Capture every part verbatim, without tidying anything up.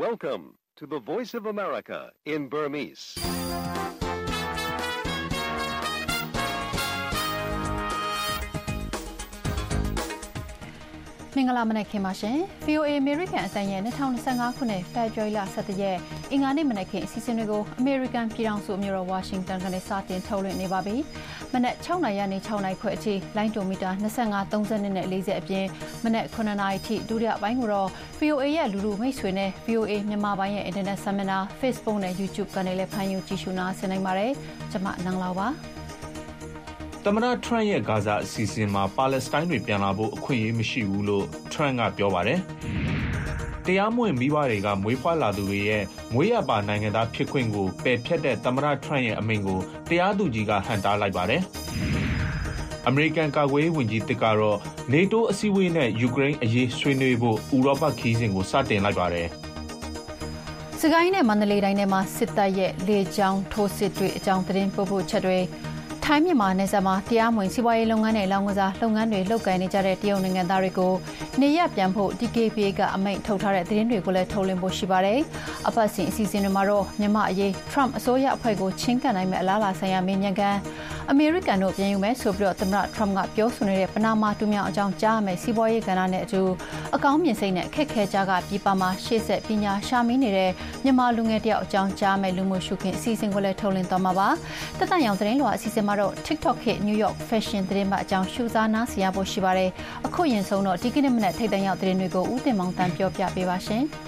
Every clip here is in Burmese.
Welcome to the Voice of America in Burmese. ။မင်္ဂလာမနက်ခင်းပါရှင်။ ဗွီအိုအေ American အသံရဲ့၂၀၂၅ခုနှစ် ဖေဖော်ဝါရီလ၁၁ရက်အင်္ဂါနေ့မနက်ခင်းအစီအစဉ်တွေကို American ပြည်ထောင်စုမြို့တော် Washington ကနေစတင်ထုတ်လွှင့်နေပါပြီ။မနက်၆နာရီကနေ၆နာရီခွဲအထိလိုင်းဒိုမီတာ၂၅ ၃၂နဲ့၄၀အပြင်မနက်ခုနှစ်နာရီထိဒုတိယပိုင်းကိုတော့ ဗွီအိုအေ ရဲ့လူလူမိတ်ဆွေနဲ့ ဗွီအိုအေ မြန်မာပိုင်းရဲ့ Internet ဆင်မနာ Facebook နဲ့ YouTube ကနေလည်းဖန်ယူကြည့်ရှုနာဆင်နိုင်ပါတယ်။ကျွန်မနန်းလောက်ပါ။သမ္မတထရန့်ရဲ့ဂါဇာအစီအစဉ်မှာပါလက်စတိုင်းတွေပြန်လာဖို့အခွင့်အရေးမရှိဘူးလို့ထရန့်ကပြောပါတယ်။တရားမဝင်မိဘတွေကမွေးဖွားလာသူတွေရဲ့မွေးရပါနိုင်ငံသားဖြစ်ခွင့်ကိုပယ်ဖျက်တဲ့သမ္မတထရန့်ရဲ့အမိန့်ကိုတရားသူကြီးကဟန့်တားလိုက်ပါတယ်။အမေရိကန်ကာကွယ်ရေးဝန်ကြီးတစ်ကတော့နေတိုးအစည်းအဝေးနဲ့ယူကရိန်းအရေးဆွေးနွေးဖို့ဥရောပခီးစဉ်ကိုစတင်လိုက်ပါတယ်။စကိုင်းနဲ့မန္တလေးတိုင်းထဲမှာစစ်တပ်ရဲ့လေကြောင်းထိုးစစ်တွေအကြောင်းသတင်းပို့ဖို့ချက်တွေထိုင်းမြန်မာနယ်စပ်မှာတရားမဝင်စီးပွားရေးလုပ်ငန်းနဲ့လောင်ကစားလုပ်ငန်းတွေလုပ်ကိုင်နေကြတဲ့တရုတ်နိုင်ငံသားတွေကိုနေရပ်ပြန်ဖို့ ဒီ ကေ ပီ အေ ကအမိန့်ထုတ်ထားတဲ့သတင်းတွေကိုလည်းထုတ်လွှင့်ဖို့ရှိပါတယ်။အပတ်စဉ်အစီအစဉ်တွေမှာတော့မြန်မာအရေး Trump အစိုးရအဖွဲ့ကိုချင်းကပ်နိုင်မဲ့အလားအလာဆိုင်ရာမင်းမြန်ကန်အမေရိကန်တို့ပြန်ယူမယ်ဆိုပြီးတော့သမ္မတ Trump ကပြောဆိုနေတဲ့ပနာမာတူမြောင်အကြောင်းကြားရမယ့်စီးပွားရေးကဏ္ဍနဲ့အတူအကောင်းမြင်စိတ်နဲ့ခက်ခဲကြကပြည်ပမှာရှေ့ဆက်ပညာရှာမင်းနေတဲ့မြန်မာလူငယ်တယောက်အကြောင်းကြားမယ်လူမှုရှုခင်းအစီအစဉ်ကိုလည်းထုတ်လွှင့်သွားမှာပါ။တက်တန်ရောင်သတင်းလွှာအစီအစဉ်မှာတော့ TikTok ခေတ် New York Fashion သတင်းမှအကြောင်းရှုစားနားဆင်ရဖို့ရှိပါတယ်။အခုရင်ဆုံးတော့ဒီကနေ့မနက်ထိပ်တန်းရောက်သတင်းတွေကိုဦးတင်မောင်တန်းပြောပြပေးပါရှင်။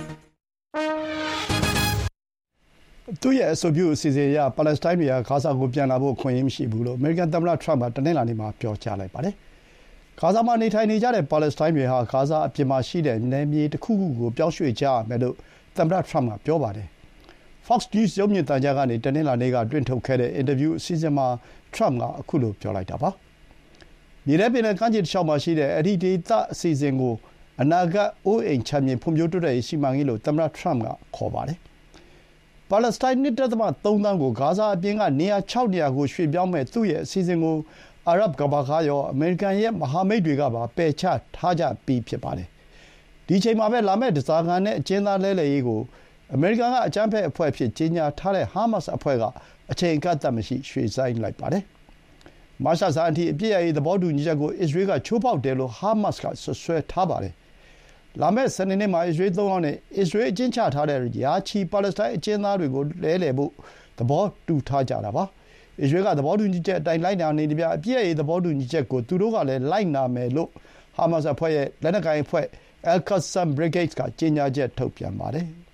သူရဲ့အဆိုပြုအစီအစဉ်အရပါလက်စတိုင်းတွေကဂါဇာကိုပြန်လာဖို့ခွင့်ရမရှိဘူးလို့အမေရိကန်သမ္မတထရန့်ကတနင်္လာနေ့မှာပြောကြားလိုက်ပါတယ်။ဂါဇာမှာနေထိုင်နေကြတဲ့ပါလက်စတိုင်းတွေဟာဂါဇာအပြင်မှာရှိတဲ့နယ်မြေတစ်ခုခုကိုပြောင်းရွှေ့ကြရမယ်လို့သမ္မတထရန့်ကပြောပါတယ်။ Fox News ရုပ်မြင်သံကြားကနေတနင်္လာနေ့ကတွင်ထုတ်ခဲ့တဲ့အင်တာဗျူးအစီအစဉ်မှာထရန့်ကအခုလိုပြောလိုက်တာပါ။မြေထဲပင်လယ်ကမ်းခြေတစ်လျှောက်မှာရှိတဲ့အဲ့ဒီဒေသအစီအစဉ်ကိုအနာဂတ်အိုးအိမ်ချမ်းမြေဖွံ့ဖြိုးတိုးတက်ရေးစီမံကိန်းလို့သမ္မတထရန့်ကခေါ်ပါတယ်။ပါလက်စတိုင်း ၂.၃ သန်းကိုဂါဇာအပြင်ကနေရာ၆နေရာကိုရွှေ့ပြောင်းမဲ့သူ့ရဲ့အစီအစဉ်ကိုအာရပ်ကမ္ဘာကရောအမေရိကန်ရဲ့မဟာမိတ်တွေကပါပယ်ချထားကြပြီးဖြစ်ပါတယ်။ဒီချိန်မှာပဲလာမယ့်ဓားစာခံနဲ့အကျဉ်းသားလဲလှယ်ရေးကိုအမေရိကန်ကအကြမ်းဖက်အဖွဲ့အဖြစ်ကြေညာထားတဲ့ဟာမတ်စ်အဖွဲ့ကအချိန်အကန့်အသတ်မရှိရွှေ့ဆိုင်းလိုက်ပါတယ်။မတ်လဆန်းအထိအပြစ်ရရေးသဘောတူညီချက်ကိုအစ္စရေးကချိုးဖောက်တယ်လို့ဟာမတ်စ်ကဆွဆွဲထားပါတယ်။လာမယ့်စနေနေ့မှာအစ္စရေးသုံးယောက်နဲ့အစ္စရေးအကျဉ်းချထားတဲ့ယာချီပါလက်စတိုင်းအကျဉ်းသားတွေကိုလဲလှယ်ဖို့သဘောတူထားကြတာပါ။အစ္စရေးကသဘောတူညီချက်အတိုင်းလိုက်နာနေကြအပြစ်ရရေးသဘောတူညီချက်ကိုသူတို့ကလည်းလိုက်နာမယ်လို့ဟာမတ်စ်အဖွဲ့ရဲ့လက်နက်ကိုင်အဖွဲ့ Al-Qassam Brigade ကကြေညာချက်ထုတ်ပြန်ပါတယ်။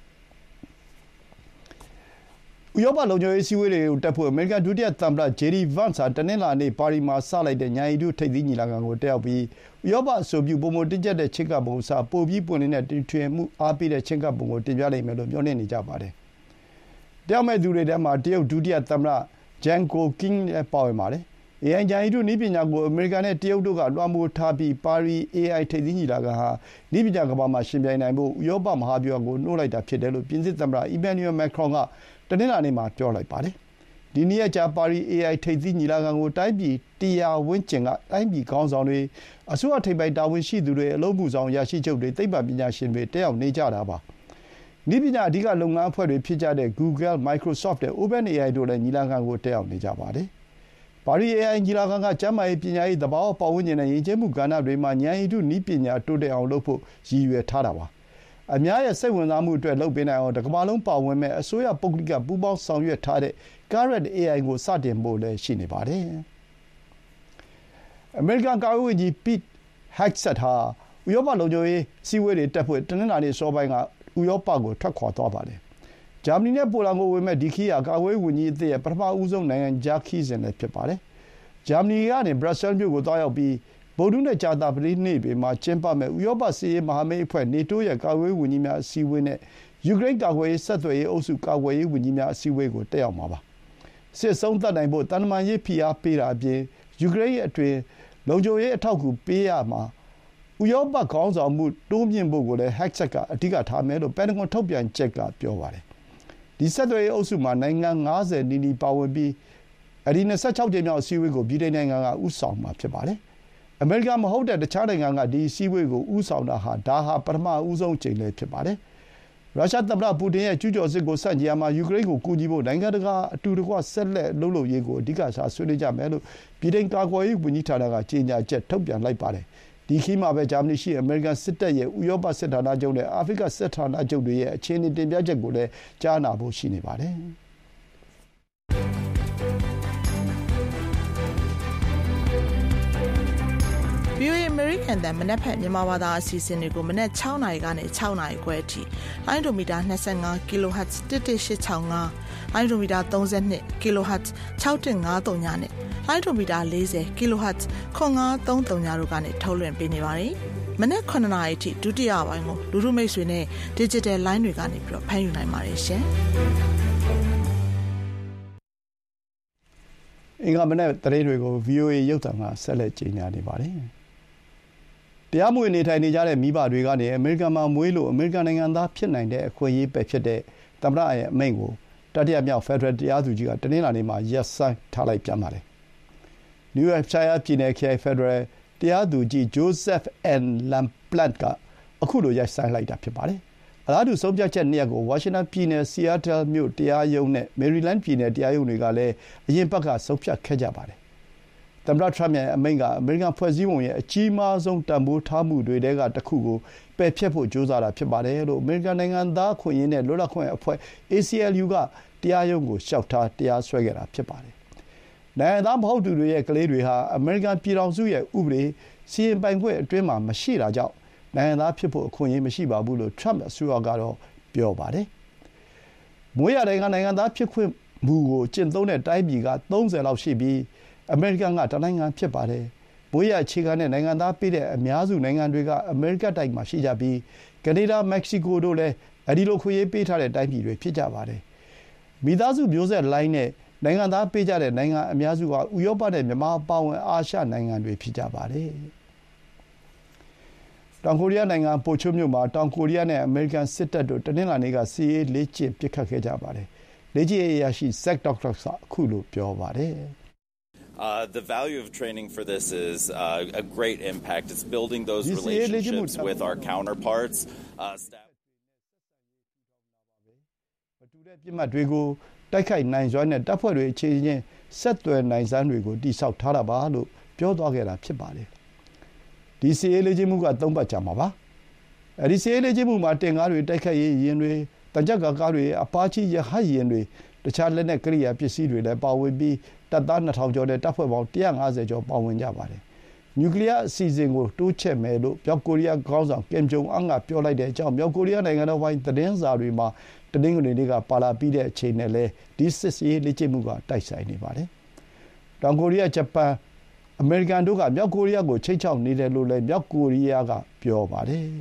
ဥရောပလုံခြုံရေးအစည်းအဝေးတွေကိုတက်ဖို့အမေရိကန်ဒုတိယသမ္မတဂျေဒီဗန့်စ်ဟာတနင်္လာနေ့ပါရီမှာစလိုက်တဲ့ဉာဏ်ရည်တုထိပ်သီးညီလာခံကိုတက်ရောက်ပြီးဥရောပအဆိုပြုပိုမိုတင်းကျပ်တဲ့ချဉ်းကပ်ပုံအစားပိုပြီးပွင့်လင်းတဲ့တည်ထွင်မှုအားပေးတဲ့ချဉ်းကပ်ပုံကိုတင်ပြလိမ့်မယ်လို့မျှော်လင့်နေကြပါတယ်။တက်ရောက်မဲ့သူတွေထဲမှာတရုတ်ဒုတိယသမ္မတဂျန်ကိုကင်းလည်းပါဝင်ပါတယ်။ အေ အိုင် ဉာဏ်ရည်တုနည်းပညာကိုအမေရိကန်နဲ့တရုတ်တို့ကလွှမ်းမိုးထားပြီးပါရီ အေ အိုင် ထိပ်သီးညီလာခံဟာနည်းပညာကမ္ဘာမှာယှဉ်ပြိုင်နိုင်ဖို့ဥရောပမဟာဗျူဟာကိုနှိုးလိုက်တာဖြစ်တယ်လို့ပြင်သစ်သမ္မတအီမန်နျူရယ်မက်ခရွန်ကတနင်္လာနေ့မှာပြောလိုက်ပါတယ်။ဒီနေ့ကျပါရီ အေ အိုင် ထိပ်သီးညီလာခံကိုတိုင်းပြည်တရာဝန်းကျင်ကတိုင်းပြည်ခေါင်းဆောင်တွေအစိုးရထိပ်ပိုင်းတာဝန်ရှိသူတွေအလုပ်မှုဆောင်ရရှိချုပ်တွေသိပ္ပံပညာရှင်တွေတက်ရောက်နေကြတာပါ။နည်းပညာအဓိကလုပ်ငန်းအဖွဲ့တွေဖြစ်ကြတဲ့ Google, Microsoft နဲ့ OpenAI တို့လည်းညီလာခံကိုတက်ရောက်နေကြပါတယ်။ပါရီ အေ အိုင် ညီလာခံကကျန်းမာရေးပညာရေးသဘာဝပတ်ဝန်းကျင်နဲ့ယဉ်ကျေးမှုကဏ္ဍတွေမှာဉာဏ်ရည်တုနည်းပညာတိုးတက်အောင်လုပ်ဖို့ရည်ရွယ်ထားတာပါ။အများရဲ့စိတ်ဝင်စားမှုအတွက်လုပ်ပေးနိုင်အောင်တကမ္ဘာလုံးပါဝင်မဲ့အစိုးရပုဂ္ဂလိကပူးပေါင်းဆောင်ရွက်ထားတဲ့ Carrot အေ အိုင် ကိုစတင်ဖို့လည်းရှိနေပါတယ်။အမေရိကန်ကာကွယ်ရေးဝန်ကြီး Pete Hegseth ဟာဥရောပလုံခြုံရေးအစည်းအဝေးတွေတက်ဖို့တနင်္လာနေ့စောပိုင်းကဥရောပကိုထွက်ခွာသွားပါတယ်။ဂျာမနီနဲ့ပိုလန်ကိုဝင်မဲ့ဒီခီးဟာကာကွယ်ရေးဝန်ကြီးအသစ်ရဲ့ပထမဦးဆုံးနိုင်ငံခြားခရီးစဉ်လည်းဖြစ်ပါတယ်။ဂျာမနီကနေဘရပ်ဆဲလ်မြို့ကိုသွားရောက်ပြီးဗုဒ္ဓဟူးနဲ့ကြာသပတေးနေ့တွေမှာကျင်းပမဲ့ဥရောပစစ်ရေးမဟာမိတ်အဖွဲ့နေတိုးရဲ့ကာကွယ်ရေးဝန်ကြီးများအစည်းအဝေးနဲ့ယူကရိန်းကာကွယ်ရေးဆက်သွယ်ရေးအုပ်စုကာကွယ်ရေးဝန်ကြီးများအစည်းအဝေးကိုတက်ရောက်မှာပါ။စစ်ဆုံးသတ်နိုင်ဖို့တန်တမာရေးဖိအားပေးတာအပြင်ယူကရိန်းအတွင်းလုံခြုံရေးအထောက်အကူပေးရမှာဥရောပခေါင်းဆောင်မှုတိုးမြင့်ဖို့ကိုလည်း Hegseth ကအဓိကထားမယ်လို့ပန်တဂွန်ထုတ်ပြန်ချက်ကပြောပါတယ်။ဒီဆက်သွယ်ရေးအုပ်စုမှာနိုင်ငံ၅၀နီးနီးပါဝင်ပြီးအဲဒီ၂၆ကြိမ်မြောက်အစည်းအဝေးကိုဗြိတိန်နိုင်ငံကဦးဆောင်မှာဖြစ်ပါတယ်။အမေရိကန်မဟုတ်တဲ့တခြားနိုင်ငံကဒီအစည်းအဝေးကိုဦးဆောင်တာဟာဒါဟာပထမဦးဆုံးအကြိမ်လည်းဖြစ်ပါတယ်။ရုရှားသမ္မတပူတင်ရဲ့ကျူးကျော်စစ်ကိုဆန့်ကျင်ရာမှာယူကရိန်းကိုကူညီဖို့နိုင်ငံတကာအတူတကွဆက်လက်လှုပ်လှုပ်ရေးကိုအဓိကထားဆွေးနွေးကြမယ်လို့ပြည်ထောင်ကာကွယ်ရေးဝန်ကြီးဌာနကကြေညာချက်ထုတ်ပြန်လိုက်ပါတယ်။ဒီခီးမှာပဲဂျာမနီရှိအမေရိကန်စစ်တပ်ရဲ့ဥရောပစစ်ဌာနချုပ်နဲ့အာဖရိကစစ်ဌာနချုပ်တွေရဲ့အခြေအနေတင်ပြချက်ကိုလည်းကြားနာဖို့ရှိနေပါတယ်။ဗွီအိုအေ American တန်မနက်ဖြန်မြန်မာဘာသာအစီအစဉ်တွေကိုမနက်၆နာရီကနေ၆နာရီခွဲအထိလိုင်းဒိုမီတာ၂၅ kHz တစ်တစ်၈၆၅လိုင်းဒိုမီတာ၃၂ kHz ၆၁၅၃ညနဲ့လိုင်းဒိုမီတာ၄၀ kHz ခွန်၅၃၃ညတို့ကနေထုတ်လွှင့်ပေးနေပါတယ်။မနက်၇နာရီအထိဒုတိယပိုင်းကိုလူထုမိတ်ဆွေနဲ့ digital line တွေကနေပြီးတော့ဖမ်းယူနိုင်ပါတယ်ရှင်။အင်္ဂါမနက်သတင်းတွေကို ဗွီအိုအေ ရုပ်သံကဆက်လက်ကြေညာနေပါတယ်။တရားမဝင်နေထိုင်နေကြတဲ့မိဘတွေကနေအမေရိကန်မှာမွေးလို့အမေရိကန်နိုင်ငံသားဖြစ်နိုင်တဲ့အခွင့်အရေးပဲဖြစ်တဲ့သမ္မတရဲ့အမိန့်ကိုတတိယမြောက်ဖက်ဒရယ်တရားသူကြီးကတနင်္လာနေ့မှာရပ်ဆိုင်းထားလိုက်ပြန်ပါတယ်။ New Hampshire ပြည်နယ်ခရိုင်ဖက်ဒရယ်တရားသူကြီး Joseph N. Laplante ကအခုလိုရပ်ဆိုင်းလိုက်တာဖြစ်ပါတယ်။အလားတူဆုံးဖြတ်ချက်နှစ်ရပ်ကိုဝါရှင်တန်ပြည်နယ် Seattle မြို့တရားရုံးနဲ့ Maryland ပြည်နယ်တရားရုံးတွေကလည်းအရင်ဘက်ကဆုံးဖြတ်ခဲ့ကြပါတယ်။သမ္မတထရမ့်ရဲ့အမိန့်ကအမေရိကန်ဖွဲ့စည်းပုံရဲ့အကြီးမားဆုံးတန်ဖိုးထားမှုတွေထဲကတစ်ခုကိုပယ်ဖျက်ဖို့ကြိုးစားတာဖြစ်ပါတယ်လို့အမေရိကန်နိုင်ငံသားအခွင့်အရေးနဲ့လွတ်လပ်ခွင့်အဖွဲ့ အေ စီ အယ်လ် ယူ ကတရားရုံးကိုလျှောက်ထားတရားစွဲခဲ့တာဖြစ်ပါတယ်။နိုင်ငံသားမဟုတ်သူတွေရဲ့ကလေးတွေဟာအမေရိကန်ပြည်ထောင်စုရဲ့ဥပဒေစီရင်ပိုင်ခွင့်အတွင်းမှာမရှိတာကြောင့်နိုင်ငံသားဖြစ်ဖို့အခွင့်အရေးမရှိပါဘူးလို့ထရမ့်အစိုးရကတော့ပြောပါတယ်။မွေးရာနိုင်ငံနိုင်ငံသားဖြစ်ခွင့်မူကိုကျင့်သုံးတဲ့တိုင်းပြည်ကသုံးဆယ်လောက်ရှိပြီးအမေရိကန်ကတနိုင်ငံဖြစ်ပါတယ်။မွေးရအခြေခံတဲ့နိုင်ငံသားပေးတဲ့အများစုနိုင်ငံတွေကအမေရိကတိုက်မှာရှိကြပြီးကနေဒါမက္ကဆီကိုတို့လည်းအဲဒီလိုခွင့်ရေးပေးထားတဲ့တိုင်းပြည်တွေဖြစ်ကြပါတယ်။မိသားစုမျိုးဆက်လိုင်းနဲ့နိုင်ငံသားပေးကြတဲ့နိုင်ငံအများစုကဥရောပနဲ့မြန်မာအပါအဝင်အာရှနိုင်ငံတွေဖြစ်ကြပါတယ်။တောင်ကိုရီးယားနိုင်ငံပိုချိုမြို့မှာတောင်ကိုရီးယားနဲ့အမေရိကန်စစ်တပ်တို့တနင်္လာနေ့ကစစ်ရေးလေ့ကျင့်ပစ်ခတ်ခဲ့ကြပါတယ်။လေ့ကျင့်ရေးအရာရှိ Zach Douglas ကအခုလိုပြောပါတယ်။ Uh, the value of training for this is uh, a great impact. It's building those relationships with our counterparts. Uh, staff. မတူတဲ့ပြစ်မှတ်တွေကိုတိုက်ခိုက်နိုင်စွမ်းတဲ့တပ်ဖွဲ့တွေအခြေချင်းဆက်သွယ်နိုင်စွမ်းတွေကိုတိစောက်ထားတာပါလို့ပြောသွားခဲ့တာဖြစ်ပါတယ်။ဒီစီအေးလေ့ကျင့်မှုကသုံးပတ်ကြာမှာပါ။အဲဒီစီအေးလေ့ကျင့်မှုမှာတင်ကားတွေတိုက်ခိုက်ရေးယာဉ်တွေတကြက်ကားတွေအပါချီရဟတ်ယာဉ်တွေတခြားလက်နက်ကိရိယာပစ္စည်းတွေလည်းပါဝင်ပြီးတပ်သားနှစ်ထောင်ကျော်နဲ့တပ်ဖွဲ့ပေါင်း၁၅၀ကျော်ပါဝင်ကြပါတယ်။နျူကလ িয়ার အစီအစဉ်ကိုတိုးချဲ့မယ်လို့မြောက်ကိုရီးယားခေါင်းဆောင်ကင်ဂျုံအန်ကပြောလိုက်တဲ့အကြောင်းမြောက်ကိုရီးယားနိုင်ငံတော်ပိုင်းသတင်းစာတွေမှာတနင်္ဂနွေနေ့ကပါလာပြီးတဲ့အချိန်နဲ့လည်းဒီစစ်ရေးလေ့ကျင့်မှုကတိုက်ဆိုင်နေပါတယ်။တောင်ကိုရီးယား၊ဂျပန်၊အမေရိကန်တို့ကမြောက်ကိုရီးယားကိုချိတ်ချောက်နေတယ်လို့လည်းမြောက်ကိုရီးယားကပြောပါတယ်။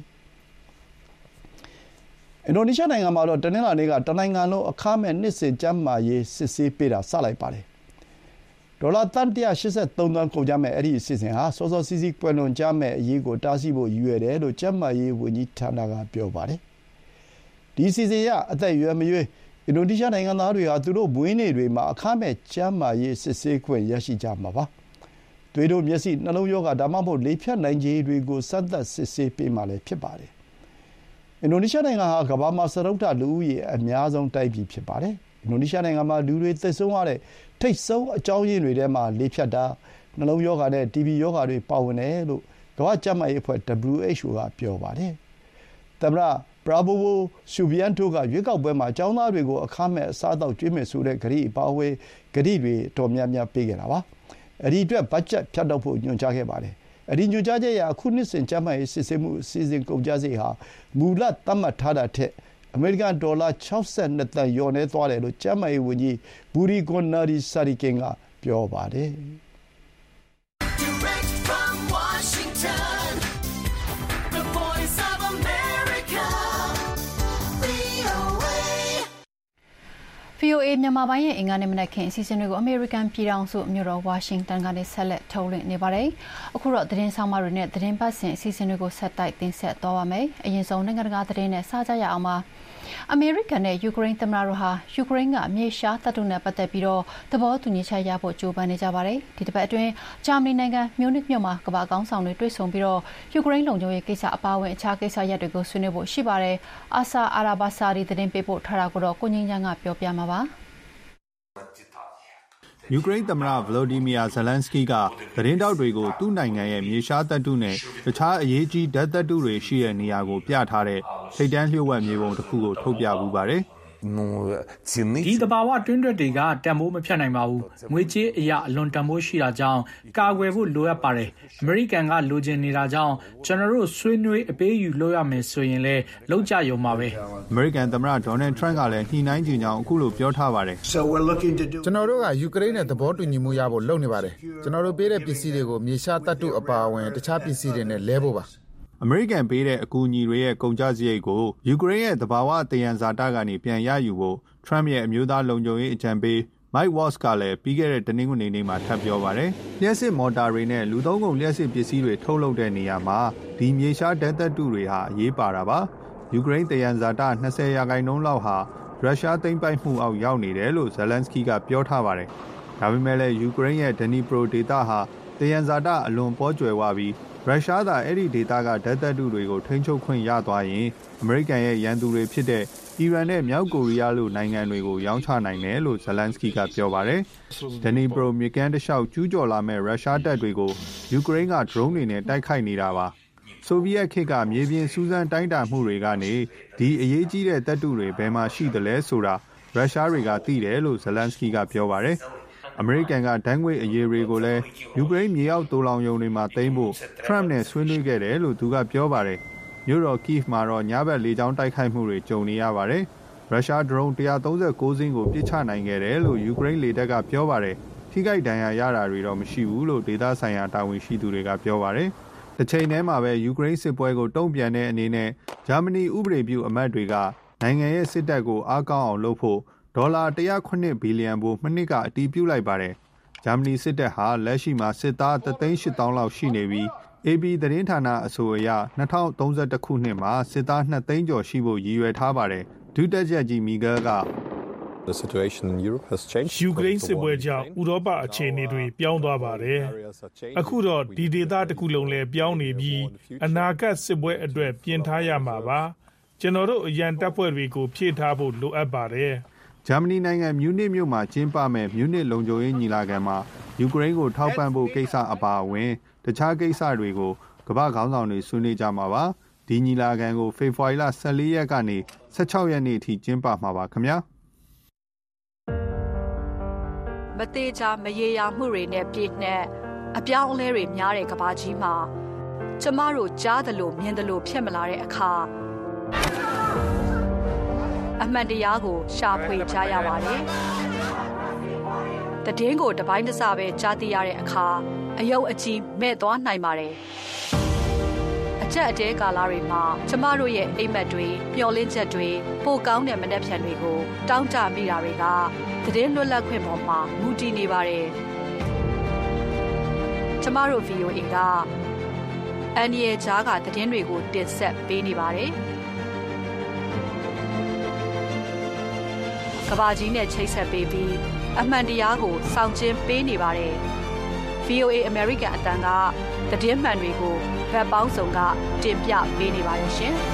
အင်ဒိုနီးရှားနိုင်ငံမှာတော့တနင်္လာနေ့ကတနိုင်ငံလုံးအခမဲ့နှစ်စဉ်ကျန်းမာရေးစစ်ဆေးပေးတာစလိုက်ပါတယ်။ဒေါ်လာသန်း၁၈၃သန်းကုန်ကြမဲ့အဲ့ဒီအစီအစဉ်ဟာစောစောစီးစီးကွယ်လွန်ကြမဲ့အရေးကိုတားဆီးဖို့ရည်ရွယ်တယ်လို့ကျန်းမာရေးဝန်ကြီးဌာနကပြောပါတယ်။ဒီအစီအစဉ်အရအသက်အရွယ်မရွေးအင်ဒိုနီးရှားနိုင်ငံသားတွေဟာသူတို့မွေးနေ့တွေမှာအခမဲ့ကျန်းမာရေးစစ်ဆေးခွင့်ရရှိကြမှာပါ။သွေးတိုးမျက်စိနှလုံးရောဂါဒါမှမဟုတ်လေဖြတ်နိုင်ခြေတွေကိုစမ်းသပ်စစ်ဆေးပေးမှာလည်းဖြစ်ပါတယ်။အင်ဒိုနီးရှားနိုင်ငံဟာကမ္ဘာမှာစတုတ္ထလူဦးရေအများဆုံးတိုင်းပြည်ဖြစ်ပါတယ်။အင်ဒိုနီးရှားနိုင်ငံမှာလူတွေသေဆုံးရတဲ့ထိပ်ဆုံးအကြောင်းရင်းတွေထဲမှာလေဖြတ်တာနှလုံးရောဂါနဲ့တီဘီရောဂါတွေပါဝင်တယ်လို့ကမ္ဘာ့ကျန်းမာရေးအဖွဲ့ ဒဘလျူ အိတ်ချ် အို ကပြောပါတယ်။သမ္မတပရာဘိုဝိုဆူဘီယန်တိုကရွေးကောက်ပွဲမှာကျောင်းသားတွေကိုအခမဲ့အစားအသောက်ကျွေးမယ်ဆိုတဲ့ကတိအပါအဝင်ကတိတွေတော်များများပေးခဲ့တာပါ။အဲဒီအတွက်ဘတ်ဂျက်ဖြတ်တောက်ဖို့ညွှန်ကြားခဲ့ပါတယ်။အဲဒီညွှန်ကြားချက်အရအခုနှစ်စဉ်ကျန်းမာရေးစစ်ဆေးမှုအစီအစဉ်ကုန်ကျစရိတ်ဟာမူလသတ်မှတ်ထားတာထက်အမေရိကန်ဒေါ်လာ၆၂သန်းလျော့နည်းသွားတယ်လို့ကျန်းမာရေးဝန်ကြီးဘူရီကွန်နာရီဆာရီကင်ကပြောပါတယ်။ Direct from Washington, the voice of America, ဗွီအိုအေဗွီအိုအေ မြန်မာပိုင်းရဲ့အင်္ဂါနေ့မနက်ခင်းအစီအစဉ်တွေကိုအမေရိကန်ပြည်ထောင်စုမြို့တော်ဝါရှင်တန်ကနေဆက်လက်ထုတ်လွှင့်နေပါတယ်။အခုတော့သတင်းဆောင်မတွေနဲ့သတင်းပတ်စဉ်အစီအစဉ်တွေကိုဆက်တိုက်တင်ဆက်သွားပါမယ်။အရင်ဆုံးနိုင်ငံတကာသတင်းနဲ့စကြရအောင်ပါ။အမေရိကန်နဲ့ယူကရိန်းသမ္မတတို့ဟာယူကရိန်းကအမြေရှားတပ်တုနဲ့ပတ်သက်ပြီးတော့သဘောတူညီချက်ရဖို့ကြိုးပမ်းနေကြပါတယ်။ဒီတစ်ပတ်အတွင်းဂျာမနီနိုင်ငံမြူနစ်မြို့မှာကမ္ဘာကောင်းဆောင်တွေတွေ့ဆုံပြီးတော့ယူကရိန်းလုံခြုံရေးကိစ္စအပါအဝင်အခြားကိစ္စရပ်တွေကိုဆွေးနွေးဖို့ရှိပါတယ်။အာဆာအာရာဘာစာရီသတင်းပေးပို့ထားတာကိုတော့ကိုငင်းချမ်းကပြောပြမှာပါ။ယူကရိန်းသမ္မတဗလိုဒီမီယာဇလန်စကီကသတင်းတောက်တွေကိုသူ့နိုင်ငံရဲ့မြေရှားတပ်တုနဲ့တခြားအရေးကြီးဓာတ်တပ်တုတွေရှိတဲ့နေရာကိုပြထားတဲ့ထိပ်တန်းလျှို့ဝှက်မြေပုံတစ်ခုကိုထုတ်ပြပူပါတယ်ဒီတဘာဝတွင်းတွက်တွေကတန်ဖိုးမဖြတ်နိုင်ပါဘူးငွေကြေးအရာအလွန်တန်ဖိုးရှိတာကြောင့်ကာကွယ်ဖို့လိုအပ်ပါတယ်အမေရိကန်ကလိုချင်နေတာကြောင့်ကျွန်တော်တို့ဆွေးနွေးအပေးယူလုပ်ရမယ်ဆိုရင်လည်းလောက်ကြရုံပါပဲအမေရိကန်သမ္မတဒေါ်နယ်ထရန့်ကလည်းညှိနှိုင်းကြကြောင်းအခုလိုပြောထားပါတယ်ကျွန်တော်တို့ကယူကရိန်းနဲ့သဘောတူညီမှုရဖို့လုပ်နေပါတယ်ကျွန်တော်တို့ပေးတဲ့ပစ္စည်းတွေကိုမြေရှားတပ်တုအပါအဝင်တခြားပစ္စည်းတွေနဲ့လဲဖို့ပါအမေရိကန်ပေးတဲ့အကူအညီတွေရဲ့ကုန်ကျစရိတ်ကိုယူကရိန်းရဲ့သဘာဝသယံဇာတကနေပြန်ရယူဖို့ထရမ့်ရဲ့အမျိုးသားလုံခြုံရေးအကြံပေးမိုက်ဝေါ့စ်ကလည်းပြီးခဲ့တဲ့တနင်္ဂနွေနေ့မှာထပ်ပြောပါတယ်။လျှက်စစ်မော်တာတွေနဲ့လူသုံးကုန်လျှက်စစ်ပစ္စည်းတွေထုတ်လုပ်တဲ့နေရာမှာဒီမြေရှားဓာတ်သတ္တုတွေဟာအရေးပါတာပါ။ယူကရိန်းသယံဇာတ၂၀ရာခိုင်နှုန်းလောက်ဟာရုရှားသိမ်းပိုက်မှုအောက်ရောက်နေတယ်လို့ဇလန်စကီကပြောထားပါတယ်။ဒါပေမဲ့လည်းယူကရိန်းရဲ့ဒနီပရိုဒေသဟာသယံဇာတအလွန်ပေါကြွယ်ဝပြီးရုရှားသာအဲ့ဒီဒေသကဓာတ်သတ္တုတွေကိုထိန်းချုပ်ခွင့်ရသွားရင်အမေရိကန်ရဲ့ရန်သူတွေဖြစ်တဲ့အီရန်နဲ့မြောက်ကိုရီးယားလိုနိုင်ငံတွေကိုရောင်းချနိုင်တယ်လို့ဇလန်စကီကပြောပါတယ်။ဒနီပရိုမြေကန်တလျှောက်ကျူးကျော်လာမဲ့ရုရှားတပ်တွေကိုယူကရိန်းကဒရုန်းတွေနဲ့တိုက်ခိုက်နေတာပါ။ဆိုဗီယက်ခေတ်ကမြေပြင်စူးစမ်းတိုင်းတာမှုတွေကနေဒီအရေးကြီးတဲ့တပ်တုတွေဘယ်မှာရှိသလဲဆိုတာရုရှားတွေကသိတယ်လို့ဇလန်စကီကပြောပါတယ်။အမေရိကန်ကဒဏ်ငွေအရေးတွေကိုလည်းယူကရိန်းမြေအောက်တိုးလောင်ရုံတွေမှာသိမ်းဖို့ထရမ့်နဲ့ဆွေးနွေးခဲ့တယ်လို့သူကပြောပါတယ်။မြို့တော်ကီဗ်မှာတော့ညဘက်လေကြောင်းတိုက်ခိုက်မှုတွေကြုံနေရပါတယ်။ရုရှားဒရုန်း၁၃၉စင်းကိုပစ်ချနိုင်ခဲ့တယ်လို့ယူကရိန်းလေတပ်ကပြောပါတယ်။ထိခိုက်ဒဏ်ရာရတာတွေတော့မရှိဘူးလို့ဒေသဆိုင်ရာတာဝန်ရှိသူတွေကပြောပါတယ်။တစ်ချိန်တည်းမှာပဲယူကရိန်းစစ်ပွဲကိုတုံ့ပြန်တဲ့အနေနဲ့ဂျာမနီဥပဒေပြုအမတ်တွေကနိုင်ငံရဲ့စစ်တပ်ကိုအားကောင်းအောင်လုပ်ဖို့ဒေါ်လာ၁၀၇ဘီလီယံဘိုးမနှစ်ကအတည်ပြုလိုက်ပါတယ်။ဂျာမနီစစ်တပ်ဟာလက်ရှိမှာစစ်သားတသိန်း၈သောင်းလောက်ရှိနေပြီး အေပီ သတင်းဌာနအဆိုအရ၂၀၃၁ခုနှစ်မှာစစ်သား၂သိန်းကျော်ရှိဖို့ရည်ရွယ်ထားပါတယ်။ဒုတက်ချက်ကြီးမီဂဲကယူကရိန်းစစ်ပွဲကြောင့်ဥရောပအခြေအနေတွေပြောင်းသွားပါတယ်။အခုတော့ဒီဒေသတစ်ခုလုံးလည်းပြောင်းနေပြီးအနာဂတ်စစ်ပွဲအတွက်ပြင်ထားရမှာပါ။ကျွန်တော်တို့အရန်တပ်ဖွဲ့တွေကိုဖြည့်ထားဖို့လိုအပ်ပါတယ်။ဂျာမနီနိုင်ငံမြူနစ်မြို့မှာကျင်းပမဲ့မြူနစ်လုံခြုံရေးညီလာခံမှာယူကရိန်းကိုထောက်ပံ့ဖို့ကိစ္စအပါအဝင်တခြားကိစ္စတွေကိုကမ္ဘာခေါင်းဆောင်တွေဆွေးနွေးကြမှာပါဒီညီလာခံကိုဖေဖော်ဝါရီလ၁၄ရက်ကနေ၁၆ရက်နေ့အထိကျင်းပမှာပါခင်ဗျာမသေးချာမရေရာမှုတွေနဲ့ပြည့်နှက်အပြောင်းအလဲတွေများတဲ့ကမ္ဘာကြီးမှာကျမတို့ကြားသလိုမြင်သလိုဖြစ်မလာတဲ့အခါအမှန်တရားကိုရှာဖွေကြရပါတယ်။တည်င်းကိုတပိုင်းတစပဲကြားသိရတဲ့အခါအယုတ်အကြီးမဲ့သွားနိုင်ပါတယ်။အချက်အတဲကာလတွေမှာကျမတို့ရဲ့အိမ်မက်တွေမျောလင့်ချက်တွေပိုကောင်းတဲ့မနှက်ဖြန်တွေကိုတောင်းတမိတာတွေကတည်င်းလွတ်လပ်ခွင့်ပေါ်မှာမူတည်နေပါတယ်။ကျမတို့ ဗီအိုအေ ကအန်ဒီရဲ့ဂျားကတည်င်းတွေကိုတင်ဆက်ပေးနေပါတယ်။ကဘာကြီးနဲ့ချိတ်ဆက်ပေးပြီးအမှန်တရားကိုစောင့်ကျဉ်ပေးနေပါတယ်။ ဗီအိုအေ American အတန်းကသတင်းမှန်တွေကိုဗတ်ပေါင်းစုံကတင်ပြပေးနေပါတယ်ရှင်။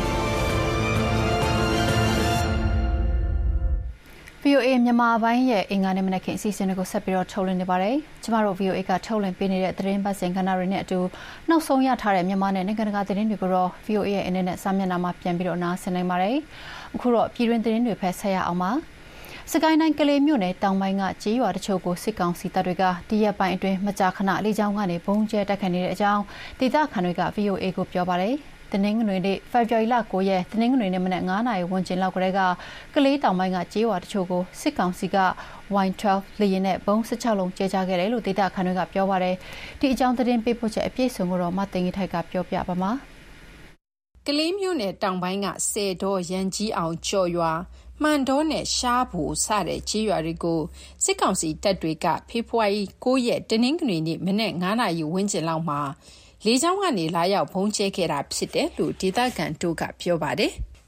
ဗီအိုအေ မြန်မာပိုင်းရဲ့အင်္ဂါနေ့မနက်ခင်းအစီအစဉ်တွေကိုဆက်ပြီးတော့ထုတ်လွှင့်နေပါတယ်။ကျမတို့ ဗီအိုအေ ကထုတ်လွှင့်ပေးနေတဲ့သတင်းပတ်စဉ်ကဏ္ဍတွေနဲ့အတူနောက်ဆုံးရထားတဲ့မြန်မာနဲ့နိုင်ငံတကာသတင်းတွေကိုတော့ ဗီအိုအေ ရဲ့အင်တာနက်စာမျက်နှာမှာပြန်ပြီးတော့နားဆင်နိုင်ပါတယ်။အခုတော့ပြည်တွင်းသတင်းတွေဖက်ဆက်ရအောင်ပါ။စကိုင်းတိုင်းကလေးမြို့နယ်တောင်ပိုင်းကကြေးရွာတချို့ကိုစစ်ကောင်စီတပ်တွေကဒီရက်ပိုင်းအတွင်းမကြာခဏလေကြောင်းကနေဘုံကျဲတိုက်ခိုက်နေတဲ့အကြောင်းဒေသခံတွေက ဗီအိုအေ ကိုပြောပါတယ်။တနင်္ဂနွေနေ့ဖေဖော်ဝါရီလ၉ရက်တနင်္ဂနွေနေ့မနက်၅နာရီဝန်းကျင်လောက်ကလေးကကလေးတောင်ပိုင်းကကြေးရွာတချို့ကိုစစ်ကောင်စီက ဝိုင်twelve လေယာဉ်နဲ့ဘုံ၁၆လုံးကျဲချခဲ့တယ်လို့ဒေသခံတွေကပြောပါတယ်။ဒီအကြောင်းသတင်းပေးပို့ချက်အပြည့်အစုံကိုတော့မသိင်္ဂီထိုက်ကပြောပြပါမှာ။ကလေးမြို့နယ်တောင်ပိုင်းကဆယ်တော်ရန်ကြီးအောင်ကျော်ရွာမှန်တော်နဲ့ရှားဘူစတဲ့ကြေးရွာတွေကိုစစ်ကောင်စီတပ်တွေကဖေဖော်ဝါရီ၉ရက်တနင်္ဂနွေနေ့မနက်၅နာရီဝန်းကျင်လောက်မှာလေကြောင်းကနေလာရောက်ဘုံကျဲခဲ့တာဖြစ်တယ်လို့ဒေသခံတို့ကပြောပါတယ်။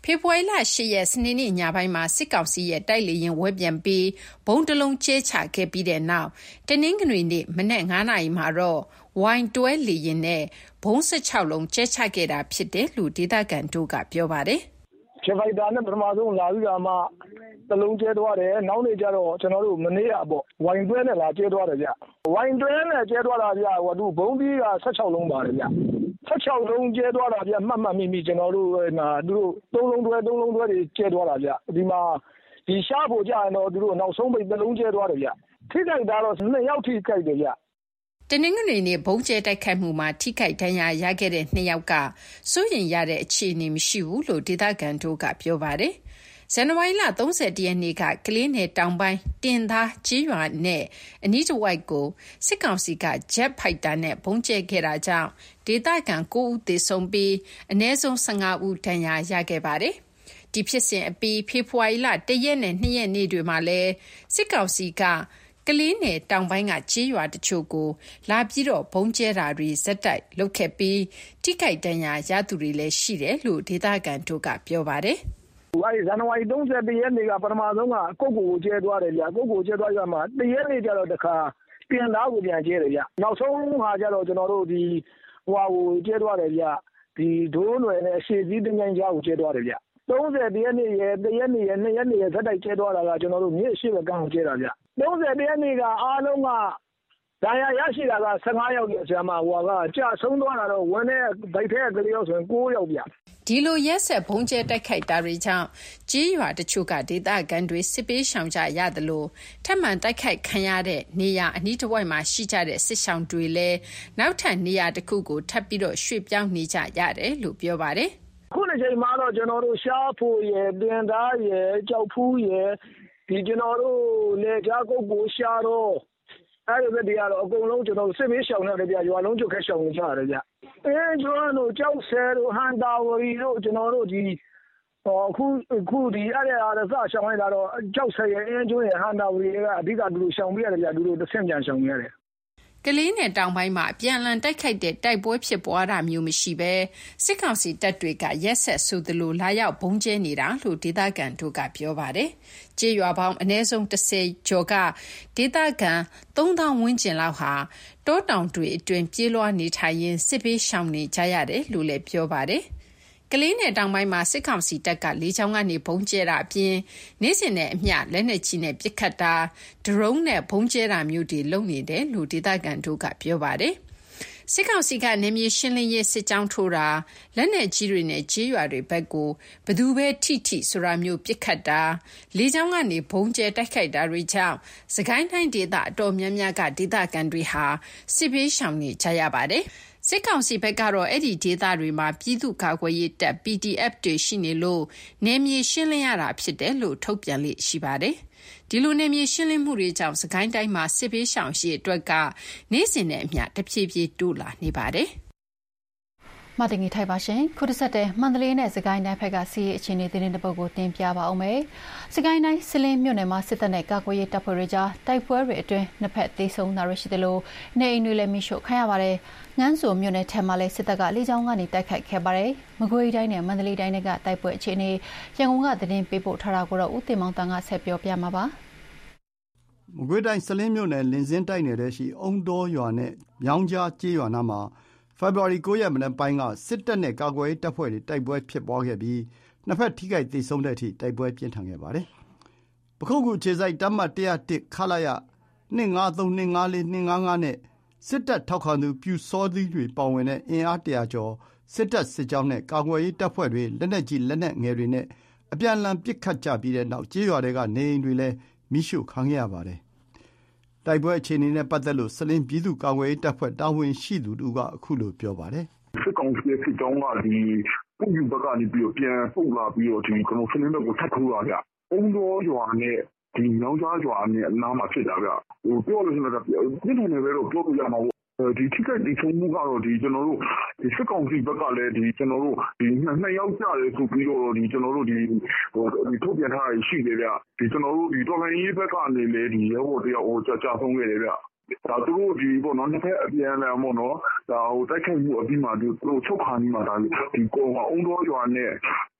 ဖေဖော်ဝါရီလ၈ရက်စနေနေ့ညပိုင်းမှာစစ်ကောင်စီရဲ့တိုက်လေရင်ဝဲပြန်ပြီးဘုံတလုံးကျဲချခဲ့ပြီးတဲ့နောက်တနင်္ဂနွေနေ့မနက်9နာရီမှာတော့ဝိုင်တွဲလေရင်နဲ့ဘုံ၁၆လုံးကျဲချခဲ့တာဖြစ်တယ်လို့ဒေသခံတို့ကပြောပါတယ်။ချေဖိုက်တာနဲ့ပထမဆုံးလာပြီးတာမှတလုံးကျဲသွားတယ်နောက်နေ့ကျတော့ကျွန်တော်တို့မနေ့ကပေါ့ဝိုင်တွဲနဲ့လာကျဲသွားတယ်ဗျ။ဝိုင်တွဲနဲ့ကျဲသွားတာဗျဟိုသူဘုံပြီးက၁၆လုံးပါတယ်ဗျ။၁၆လုံးကျဲသွားတာဗျမှတ်မှတ်မိမိကျွန်တော်တို့ဟာသူတို့သုံးလုံးတွဲသုံးလုံးတွဲတွေကျဲသွားတာဗျဒီမှာဒီရှားဖို့ကြရင်တော့သူတို့နောက်ဆုံးပိတ်တစ်လုံးကျဲသွားတယ်ဗျထိခိုက်တာတော့နှစ်ယောက်ထိခိုက်တယ်ဗျတနင်္ဂနွေနေ့ဘုံကျဲတိုက်ခိုက်မှုမှာထိခိုက်ဒဏ်ရာရခဲ့တဲ့နှစ်ယောက်ကစိုးရိမ်ရတဲ့အခြေအနေမရှိဘူးလို့ဒေသခံတို့ကပြောပါတယ်ဇန်နဝါရီလ၃၁ရက်နေ့ကကလေးနယ်တောင်ပိုင်းတင်သားကြီးရွာနဲ့အနီးတစ်ဝိုက်ကိုစစ်ကောင်စီကဂျက်ဖိုက်တာနဲ့ဘုံကျဲခဲ့တာကြောင့်ဒေသခံ၉ဦးသေဆုံးပြီးအနည်းဆုံး၁၅ဦးဒဏ်ရာရခဲ့ပါတယ်။ဒီဖြစ်စဉ်အပြီးဖေဖော်ဝါရီလ၁ရက်နဲ့၂ရက်နေ့တွေမှာလည်းစစ်ကောင်စီကကလေးနယ်တောင်ပိုင်းကကြီးရွာတချို့ကိုလာပြီးတော့ဘုံကျဲတာတွေဇက်တိုက်လုပ်ခဲ့ပြီးထိခိုက်ဒဏ်ရာရသူတွေလည်းရှိတယ်လို့ဒေသခံတို့ကပြောပါတယ်။အဲဒီဇန်နဝါရီ၃၁ရက်နေ့ကပထမဆုံးကကုတ်ကိုကျဲသွားတယ်ဗျကုတ်ကိုကျဲသွားရမှာတရက်နေ့ကျတော့တခါပြင်သားကိုပြန်ကျဲတယ်ဗျနောက်ဆုံးဟာကျတော့ကျွန်တော်တို့ဒီဟွာကိုကျဲသွားတယ်ဗျဒီဒိုးနွယ်နဲ့အရှိစည်းတငိုင်းကြားကိုကျဲသွားတယ်ဗျ၃၁ရက်နေ့ရယ်တရက်နေ့ရယ်နှစ်ရက်နေ့ရယ်ဇက်တိုက်ကျဲသွားတာကကျွန်တော်တို့မြေရှိဘကန်းကိုကျဲတာဗျ၃၁ရက်နေ့ကအားလုံးကဒါရရရှိတာက၁၅ယောက်ကျဆရာမဟိုကကြာဆုံးသွားတာတော့ဝန်းတဲ့ဗိုက်ထဲကလေးရောက်ဆိုရင်၉ယောက်ဗျဒီလိုရက်ဆက်ဘုံကျဲတိုက်ခိုက်တာတွေကြောင့်ကြီးရွာတချို့ကဒေသခံတွေစစ်ပေးရှောင်ကြရတယ်လို့ထပ်မံတိုက်ခိုက်ခံရတဲ့နေရအနီးတစ်ဝိုက်မှာရှိကြတဲ့စစ်ရှောင်တွေလည်းနောက်ထပ်နေရာတစ်ခုကိုထပ်ပြီးတော့ရွှေ့ပြောင်းနေကြရတယ်လို့ပြောပါတယ်ခုနှစ်ချိန်မှာတော့ကျွန်တော်တို့ရှားဖို့ရယ်တင်သားရယ်ကြောက်ဖူးရယ်ဒီကျွန်တော်တို့လေကြားကုတ်ကိုရှားတော့အဲ့ဒီဘက်တွေကတော့အကုန်လုံးကျွန်တော်စစ်ပေးရှောင်ရတယ်ဗျရွာလုံးကျုပ်ခက်ရှောင်နေကြရတယ်ဗျအဲကျွန်တော်တို့ကြောက်ဆဲတို့ဟန်တာဝရီတို့ကျွန်တော်တို့ဒီဟောအခုအခုဒီအဲ့ဒါအစရှောင်ရတာတော့ကြောက်ဆဲရဲ့အင်းကျွန်းရဲ့ဟန်တာဝရီကအဓိကသူတို့ရှောင်ပြရတယ်ဗျသူတို့တစ်ဆင့်ပြန်ရှောင်ရတယ်ကလေးနယ်တောင်ပိုင်းမှာအပြန်အလှန်တိုက်ခိုက်တဲ့တိုက်ပွဲဖြစ်ပွားတာမျိုးမရှိဘဲစစ်ကောင်စီတပ်တွေကရက်ဆက်ဆိုသလိုလာရောက်ဘုံကျဲနေတာလို့ဒေသခံတို့ကပြောပါတယ်။ကြေးရွာပေါင်းအနည်းဆုံး၁၀ကျော်ကဒေသခံသုံးသောင်းဝန်းကျင်လောက်ဟာတောတောင်တွေအတွင်းပြေးလွှားနေထိုင်ရင်းစစ်ပေးရှောင်နေကြရတယ်လို့လည်းပြောပါတယ်။ကလေးနယ်တောင်ပိုင်းမှာစစ်ကောင်စီတပ်ကလေးချောင်းကနေဘုံကျဲတာအပြင်နေ့စဉ်နဲ့အမျှလက်နက်ကြီးနဲ့ပစ်ခတ်တာဒရုန်းနဲ့ဘုံကျဲတာမျိုးတွေလုပ်နေတယ်လို့ဒေသခံတို့ကပြောပါတယ်။စစ်ကောင်စီကနေမြေရှင်းလင်းရေးစစ်ကြောင်းထိုးတာလက်နက်ကြီးတွေနဲ့ကြေးရွာတွေဘက်ကိုဘသူပဲထိထိဆိုတာမျိုးပစ်ခတ်တာလေးချောင်းကနေဘုံကျဲတိုက်ခိုက်တာတွေကြောင့်စကိုင်းတိုင်းဒေသအတော်များများကဒေသခံတွေဟာစစ်ပေးရှောင်နေကြရပါတယ်။စစ်ကောင်စီဘက်ကတော့အဲ့ဒီဒေသတွေမှာပြည်သူ့ကာကွယ်ရေးတပ် P D F တွေရှိနေလို့နယ်မြေရှင်းလင်းရတာဖြစ်တယ်လို့ထုတ်ပြန်လေ့ရှိပါတယ်။ဒီလိုနယ်မြေရှင်းလင်းမှုတွေကြောင့်စကိုင်းတိုင်းမှာစစ်ပေးရှောင်ရှိအတွက်ကနေ့စဉ်နဲ့အမျှတဖြည်းဖြည်းတိုးလာနေပါတယ်။မတင်ကြီးထိုက်ပါရှင်ခုတစ်ဆက်တည်းမန္တလေးနဲ့စကိုင်းတိုင်းဘက်ကစီးရီအခြေအနေသတင်းတပုတ်ကိုတင်ပြပါအောင်မယ်စကိုင်းတိုင်းစလင်းမြို့နယ်မှာစစ်တပ်နဲ့ကာကွယ်ရေးတပ်ဖွဲ့တွေကြားတိုက်ပွဲတွေအတွင်းနှစ်ဖက်သေဆုံးတာတွေရှိတယ်လို့နေအိမ်တွေလည်းမိရှို့ခံရပါတယ်ငန်းစုံမြို့နယ်ထဲမှာလည်းစစ်တပ်ကလေကြောင်းကနေတိုက်ခိုက်ခဲ့ပါတယ်မကွေးတိုင်းနဲ့မန္တလေးတိုင်းတွေကတိုက်ပွဲအခြေအနေရန်ကုန်ကသတင်းပေးပို့ထားတာကိုတော့ဦးတင်မောင်တန်းကဆက်ပြောပြမှာပါမကွေးတိုင်းစလင်းမြို့နယ်လင်းစင်းတိုက်နယ်ထဲရှိအုံတော်ရွာနဲ့မြောင်းကြားကျေးရွာနားမှာဖေဖော်ဝါရီ၉ရက်မနက်ပိုင်းကစစ်တပ်နဲ့ကာကွယ်ရေးတပ်ဖွဲ့တွေတိုက်ပွဲဖြစ်ပွားခဲ့ပြီးနှစ်ဖက်ထိခိုက်သေဆုံးတဲ့အထိတိုက်ပွဲပြင်းထန်ခဲ့ပါတယ်။ပခုက္ကူခြေစိုက်တပ်မတ်၁၀၁ခလာရ၂၅၃၂၅၄၂၅၅နဲ့စစ်တပ်ထောက်ခံသူပြူစောသီးတွေပါဝင်တဲ့အင်အား၁၀၀ကျော်စစ်တပ်စစ်ကြောင်းနဲ့ကာကွယ်ရေးတပ်ဖွဲ့တွေလက်နက်ကြီးလက်နက်ငယ်တွေနဲ့အပြန်အလှန်ပစ်ခတ်ကြပြီးတဲ့နောက်ကျေးရွာတွေကနေအိမ်တွေလည်းမိရှို့ခံခဲ့ရပါတယ်။တိုက်ပွဲအခြေအနေနဲ့ပတ်သက်လို့စလင်းပြည်သူ့ကာကွယ်ရေးတပ်ဖွဲ့တာဝန်ရှိသူတို့ကအခုလိုပြောပါတယ်။စစ်ကောင်စီရဲ့စစ်ကြောင်းကဒီပုံယူဘက်ကနေပြီးတော့ပြန်ပုတ်လာပြီးတော့ဒီကျွန်တော်စလင်းဘက်ကိုထပ်ထိုးလာကြ။အုံတော်ရွာနဲ့ဒီမြောင်းကြားရွာနဲ့အနားမှာဖြစ်တာဗျ။ဟိုပြောလို့ရှိရင်တော့ပြင်းထန်နေပဲတော့ပြောလို့ရမှာပေါ့။ဒီထိခိုက်ဒီချုံမှုကတော့ဒီကျွန်တော်တို့ဒီစစ်ကောင်စီဘက်ကလည်းဒီကျွန်တော်တို့ဒီနှစ်ယောက်ကြတယ်ဆိုပြီးတော့ဒီကျွန်တော်တို့ဒီဟိုဒီထုတ်ပြန်ထားရရှိတယ်ဗျဒီကျွန်တော်တို့ဒီတော်လှန်ရေးဘက်ကနေလေဒီရဲဘော်တယောက်ဟိုကြာကြာဆုံးခဲ့တယ်ဗျဒါသူတို့ဒီပေါ့နော်နှစ်ဖက်အပြန်လာမို့နော်ဒါဟိုတိုက်ခိုက်မှုအပြီးမှာသူတို့ချုပ်ခါနေမှာဒါဒီကောအုံတော်ရွာနဲ့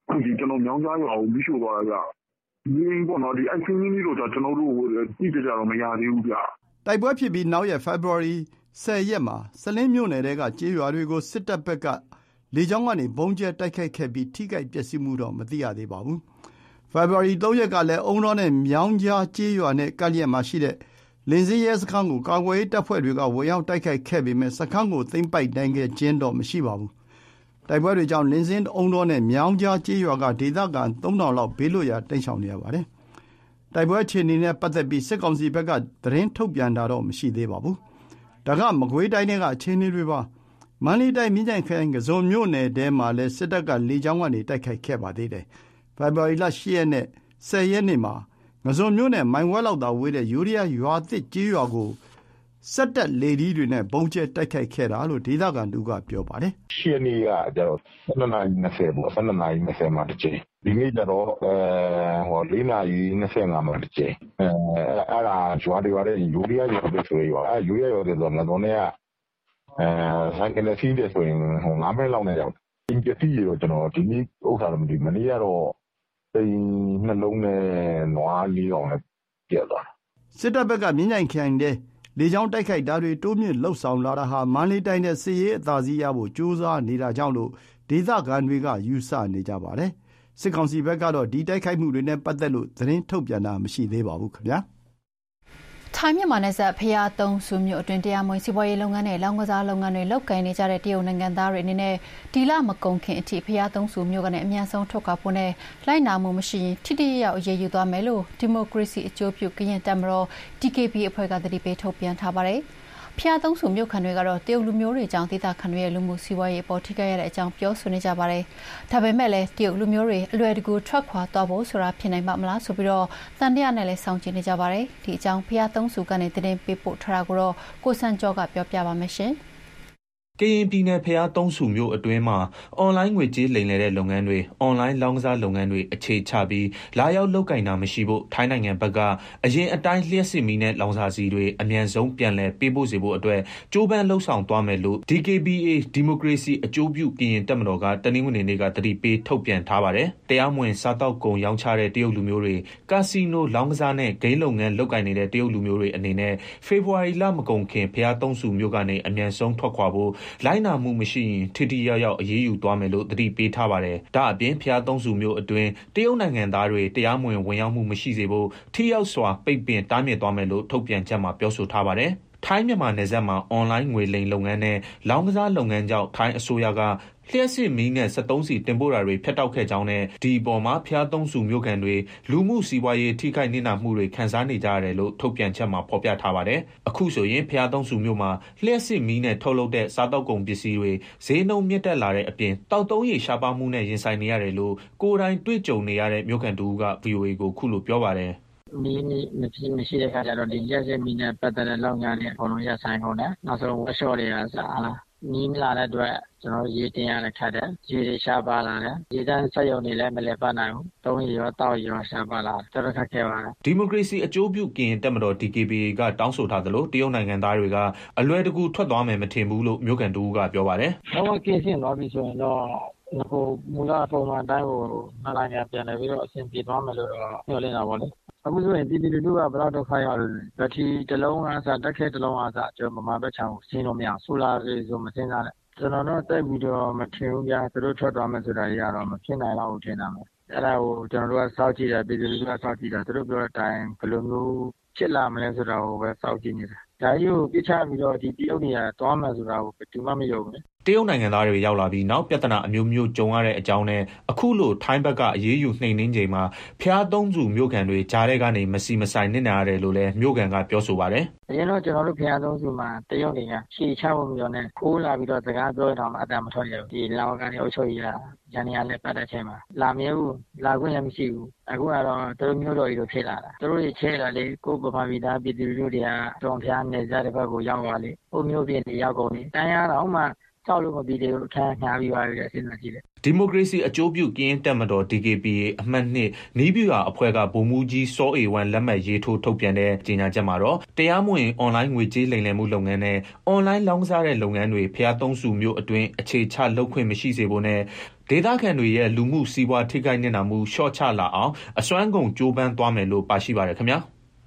အခုဒီကျွန်တော်မြောင်းကြားရွာကိုပြီးရှို့သွားတာဗျရင်းပေါ့နော်ဒီအချင်းချင်းတို့ကြောင့်ကျွန်တော်တို့တိကျကြတော့မရသေးဘူးဗျတိုက်ပွဲဖြစ်ပြီးနောက်ရက် February ဆယ်ရက်မှာစလင်းမြို့နယ်ကကြေးရွာတွေကိုစစ်တပ်ဘက်ကလေကြောင်းကနေဘုံကျဲတိုက်ခိုက်ခဲ့ပြီးထိခိုက်ပျက်စီးမှုတော့မသိရသေးပါဘူး။ February သုံးရက်ကလည်းအုံတော်နဲ့မြောင်းကြားကြေးရွာနဲ့ကပ်လျက်မှာရှိတဲ့လင်းစင်းရဲစခန်းကိုကာကွယ်ရေးတပ်ဖွဲ့တွေကဝင်ရောက်တိုက်ခိုက်ခဲ့ပေမဲ့စခန်းကိုသိမ်းပိုက်နိုင်ခဲ့ခြင်းတော့မရှိပါဘူး။တိုက်ပွဲတွေကြောင့်လင်းစင်းအုံတော်နဲ့မြောင်းကြားကြေးရွာကဒေသခံသုံးထောင်လောက်ဘေးလွတ်ရာတိမ်းရှောင်နေရပါတယ်။တိုက်ပွဲအခြေအနေနဲ့ပတ်သက်ပြီးစစ်ကောင်စီဘက်ကသတင်းထုတ်ပြန်တာတော့မရှိသေးပါဘူး။ဒါကမကွေးတိုင်းကအခြေအနေတွေပါ။မန္တလေးတိုင်းမြင်းကြိုင်ခရိုင်ကစုံမြို့နယ်ထဲမှာလည်းစစ်တပ်ကလေကြောင်းကနေတိုက်ခိုက်ခဲ့ပါသေးတယ်။ February လရှစ်ရက်နဲ့ဆယ်ရက်နေ့မှာငစုံမြို့နယ်မိုင်ဝက်လောက်သာဝေးတဲ့ယူရီးယားရွာသစ်ကြေးရွာကိုစက်တက်လေဒီတွေနဲ့ဘုံကျဲတိုက်ခိုက်ခဲ့တာလို့ဒေသခံတူကပြောပါတယ်။ရှစ်ရက်နေ့ကကျတော့ဆယ်နှစ်နာရီနှစ်ဆယ်ပေါ့ဆယ်နှစ်နာရီနှစ်ဆယ်မှာတစ်ချိန်ဒီနေ့ကျတော့အဲဟောလေးနာရီနှစ်ဆယ်ငါမှာတစ်ချိန်အဲအဲ့ဒါရွာတွေရွာတဲ့ယူရီးယားရွာတွေဆိုရွာအဲယူရီးယားရွာတွေဆိုငစုံနဲ့ကအဲဆိုင်ကလေးစီးတယ်ဆိုရင်ဟိုငါးမိနစ်လောက်နဲ့ရောက်တယ်။ဒီပစ္စည်းရောကျွန်တော်ဒီနေ့ဥစ္စာတော့မသိမနေ့ကတော့တိန်နှလုံးနဲ့နွားလေးကောင်နဲ့ပြတ်သွားစစ်တပ်ဘက်ကမြင်းကြိုင်ခိုင်တဲ့လေကြောင်းတိုက်ခိုက်တာတွေတိုးမြင့်လှုပ်ဆောင်လာတာဟာမန္တလေးတိုင်းနဲ့စစ်ရေးအသာစီးရဖို့ကြိုးစားနေတာကြောင့်လို့ဒေသခံတွေကယူဆနေကြပါတယ်စစ်ကောင်စီဘက်ကတော့ဒီတိုက်ခိုက်မှုတွေနဲ့ပတ်သက်လို့သတင်းထုတ်ပြန်တာမရှိသေးပါဘူးခင်ဗျာထိုင်းမြန်မာနယ်စပ်ဖျားသုံးစုမြို့အတွင်းတရားမဝင်စီးပွားရေးလုပ်ငန်းနဲ့လောင်ကစားလုပ်ငန်းတွေလုပ်ကိုင်နေကြတဲ့တရုတ်နိုင်ငံသားတွေအနေနဲ့ဒီလမကုန်ခင်အထိဖျားသုံးစုမြို့ကနေအများဆုံးထုတ်ခွာဖို့နဲ့လိုက်နာမှုမရှိရင်ထိတိကျရောက်အရေးယူသွားမယ်လို့ဒီမိုကရေစီအကျိုးပြုကရင်တပ်မတော် D K B အဖွဲ့ကသတိပေးထုတ်ပြန်ထားပါတယ်။ဖျားသုံးစုမြို့ခံတွေကတော့တရုတ်လူမျိုးတွေကြောင့်ဒေသခံတွေရဲ့လူမှုစီးပွားရေးအပေါ်ထိခိုက်ရတဲ့အကြောင်းပြောဆိုနေကြပါတယ်။ဒါပေမဲ့လည်းတရုတ်လူမျိုးတွေအလွယ်တကူထွက်ခွာသွားဖို့ဆိုတာဖြစ်နိုင်မှာမလားဆိုပြီးတော့တန်တရားနဲ့လည်းစောင့်ကြည့်နေကြပါတယ်။ဒီအကြောင်းဖျားသုံးစုကနေသတင်းပေးပို့ထားတာကိုတော့ကိုစံကျော်ကပြောပြပါမယ်ရှင်။ကရင်ပြည်နယ်ဖျားသုံးစုမြို့အတွင်းမှာအွန်လိုင်းငွေကြေးလိမ်လည်တဲ့လုပ်ငန်းတွေအွန်လိုင်းလောင်းကစားလုပ်ငန်းတွေအခြေချပြီးလာရောက်လုပ်ကင်တာမရှိဖို့ထိုင်းနိုင်ငံဘက်ကအရင်အတိုင်းလျှက်စစ်မီနဲ့လောင်စာစီတွေအမြန်ဆုံးပြန်လည်ပေးပို့စေဖို့အတွက်ကြိုးပမ်းလှုပ်ဆောင်သွားမယ်လို့ D K B A ဒီမိုကရေစီအကျိုးပြုကရင်တပ်မတော်ကတနင်္ဂနွေနေ့ကသတိပေးထုတ်ပြန်ထားပါတယ်။တရားမဝင်စားတောက်ကုန်ရောင်းချတဲ့တရုတ်လူမျိုးတွေကာစီနိုလောင်းကစားနဲ့ဂိမ်းလုပ်ငန်းလုပ်ကင်နေတဲ့တရုတ်လူမျိုးတွေအနေနဲ့ဖေဖော်ဝါရီလမကုန်ခင်ဖျားသုံးစုမြို့ကနေအမြန်ဆုံးထွက်ခွာဖို့လိုက်နာမှုမရှိရင်ထိထိရောက်ရောက်အရေးယူသွားမယ်လို့သတိပေးထားပါတယ်။ဒါအပြင်ဖျားသုံးစုမျိုးအတွင်းတရုတ်နိုင်ငံသားတွေတရားမဝင်ဝင်ရောက်မှုမရှိစေဖို့ထိရောက်စွာပိတ်ပင်တားမြစ်သွားမယ်လို့ထုတ်ပြန်ချက်မှာပြောဆိုထားပါတယ်။ထိုင်းမြန်မာနယ်စပ်မှာအွန်လိုင်းငွေလိမ်လုပ်ငန်းနဲ့လောင်းကစားလုပ်ငန်းကြောင့်ထိုင်းအစိုးရကလျှက်စစ်မီးနဲ့စက်သုံးစီတင်ပို့တာတွေဖျက်တောက်ခဲ့ကြောင်းနဲ့ဒီအပေါ်မှာဖျားသုံးစုမြို့ခံတွေလူမှုစီးပွားရေးထိခိုက်နေတာမှုတွေခံစားနေကြရတယ်လို့ထုတ်ပြန်ချက်မှာဖော်ပြထားပါတယ်။အခုဆိုရင်ဖျားသုံးစုမြို့မှာလျှက်စစ်မီးနဲ့ထုတ်လုပ်တဲ့စားတောက်ကုန်ပစ္စည်းတွေဈေးနှုန်းမြင့်တက်လာတဲ့အပြင်တောက်သုံးရည်ရှားပါမှုနဲ့ရင်ဆိုင်နေရတယ်လို့ကိုယ်တိုင်တွေ့ကြုံနေရတဲ့မြို့ခံတူက V O A ကိုခုလိုပြောပါတယ်။မီးမရှိမရှိတဲ့ခါကျတော့ဒီရက်စက်မီးနဲ့ပတ်သက်တဲ့လုပ်ငန်းတွေအကုန်လုံးရပ်ဆိုင်ကုန်တယ်။နောက်ဆုံးဝက်ရှော့တွေကစားလာမီးမလာတဲ့အတွက်ကျွန်တော်ရေတင်ရတဲ့ခတ်တယ်ရေတွေရှားပါလာတယ်ရေတန်းဆက်ရုံနေလည်းမလဲပတ်နိုင်ဘူးတုံးရီရောတောက်ရီရောရှားပါလာတော်တော်ခက်ခဲပါတယ်ဒီမိုကရေစီအကျိုးပြုကရင်တပ်မတော် D K B A ကတောင်းဆိုထားသလိုတရုတ်နိုင်ငံသားတွေကအလွယ်တကူထွက်သွားမယ်မထင်ဘူးလို့မြို့ကန်တူကပြောပါတယ်တော့ကင်းစင်သွားပြီဆိုရင်တော့ဟိုမူလပုံမှန်အတိုင်းကိုမလာညာပြန်လာပြီးတော့အဆင်ပြေသွားမယ်လို့တော့ပြောနေတာပါလေအခုဆိုရင်ပြည်သူလူထုကဘယ်တော့ဒုက္ခရောက်လဲဘက်ထရီတစ်လုံးအားစတက်ခဲတစ်လုံးအားစကျွန်တော်မမဘက်ချောင်းဆင်းလို့မရဆိုလာရေးဆိုမစင်းစားနဲ့ကျွန်တော်တို့တက်ပြီးတော့မထင်ဘူးကြာသူတို့ထွက်သွားမယ်ဆိုတာကြီးကတော့မဖြစ်နိုင်တော့ဘူးထင်တာမယ်အဲ့ဒါကိုကျွန်တော်တို့ကစောင့်ကြည့်တယ်ပြည်သူလူထုကစောင့်ကြည့်တာသူတို့ပြောတဲ့အတိုင်းဘယ်လိုမျိုးဖြစ်လာမလဲဆိုတာကိုပဲစောင့်ကြည့်နေတာဒါကြီးကိုပြချပြီးတော့ဒီတရုတ်တွေကသွားမယ်ဆိုတာကိုဘယ်သူမှမယုံဘူးတရုတ်နိုင်ငံသားတွေရောက်လာပြီးနောက်ပြဿနာအမျိုးမျိုးကြုံရတဲ့အကြောင်းနဲ့အခုလိုထိုင်းဘက်ကအရေးယူနှိမ်နှင်းချိန်မှာဖျားသုံးစုမြို့ကန်တွေကြားထဲကနေမစီမဆိုင်နစ်နာရတယ်လို့လည်းမြို့ကန်ကပြောဆိုပါတယ်။အရင်တော့ကျွန်တော်တို့ဖျားသုံးစုမှာတရုတ်တွေကရှေ့ချဖို့မျိုးနဲ့ခိုးလာပြီးတော့စကားပြောရအောင်အတန်မထွက်ရဘူး။ဒီလောင်ကန်တွေအုပ်ချုပ်ရရန်ရလည်းပတ်တဲ့ချိန်မှာလာမြဲဘူးလာခွင့်လည်းမရှိဘူး။အခုကတော့သူတို့မျိုးတော်ကြီးတို့ဖြစ်လာတာ။သူတို့တွေချဲလာလေကိုပပဗီသားပြည်သူလူတွေကတောင်ဖျားနေကြတဲ့ဘက်ကိုရောက်သွားလေ။ဟိုမျိုးပြင်းတွေရောက်ကုန်ပြီ။တန်ရတော့မှကြောက်လို့မပြီးသေးဘူးထားညာပြီးသွားပြီလေစဉ်းစားကြည့်တယ်ဒီမိုကရေစီအကျိုးပြုကရင်တပ်မတော် D K P A အမှတ်နှစ်နီးပြူဟာအဖွဲ့ကဗိုလ်မှူးကြီးစောအေဝမ်လက်မှတ်ရေးထိုးထုတ်ပြန်တဲ့ကြေညာချက်မှာတော့တရားမဝင်အွန်လိုင်းငွေကြေးလိမ်လည်မှုလုပ်ငန်းနဲ့အွန်လိုင်းလောင်းစားတဲ့လုပ်ငန်းတွေဖျားသုံးစုမျိုးအတွင်းအခြေချလုပ်ခွင့်မရှိစေဖို့နဲ့ဒေသခံတွေရဲ့လူမှုစီးပွားထိခိုက်နေတာမှုရှော့ချလာအောင်အစွမ်းကုန်ကြိုးပမ်းသွားမယ်လို့ပါရှိပါတယ်ခင်ဗျာ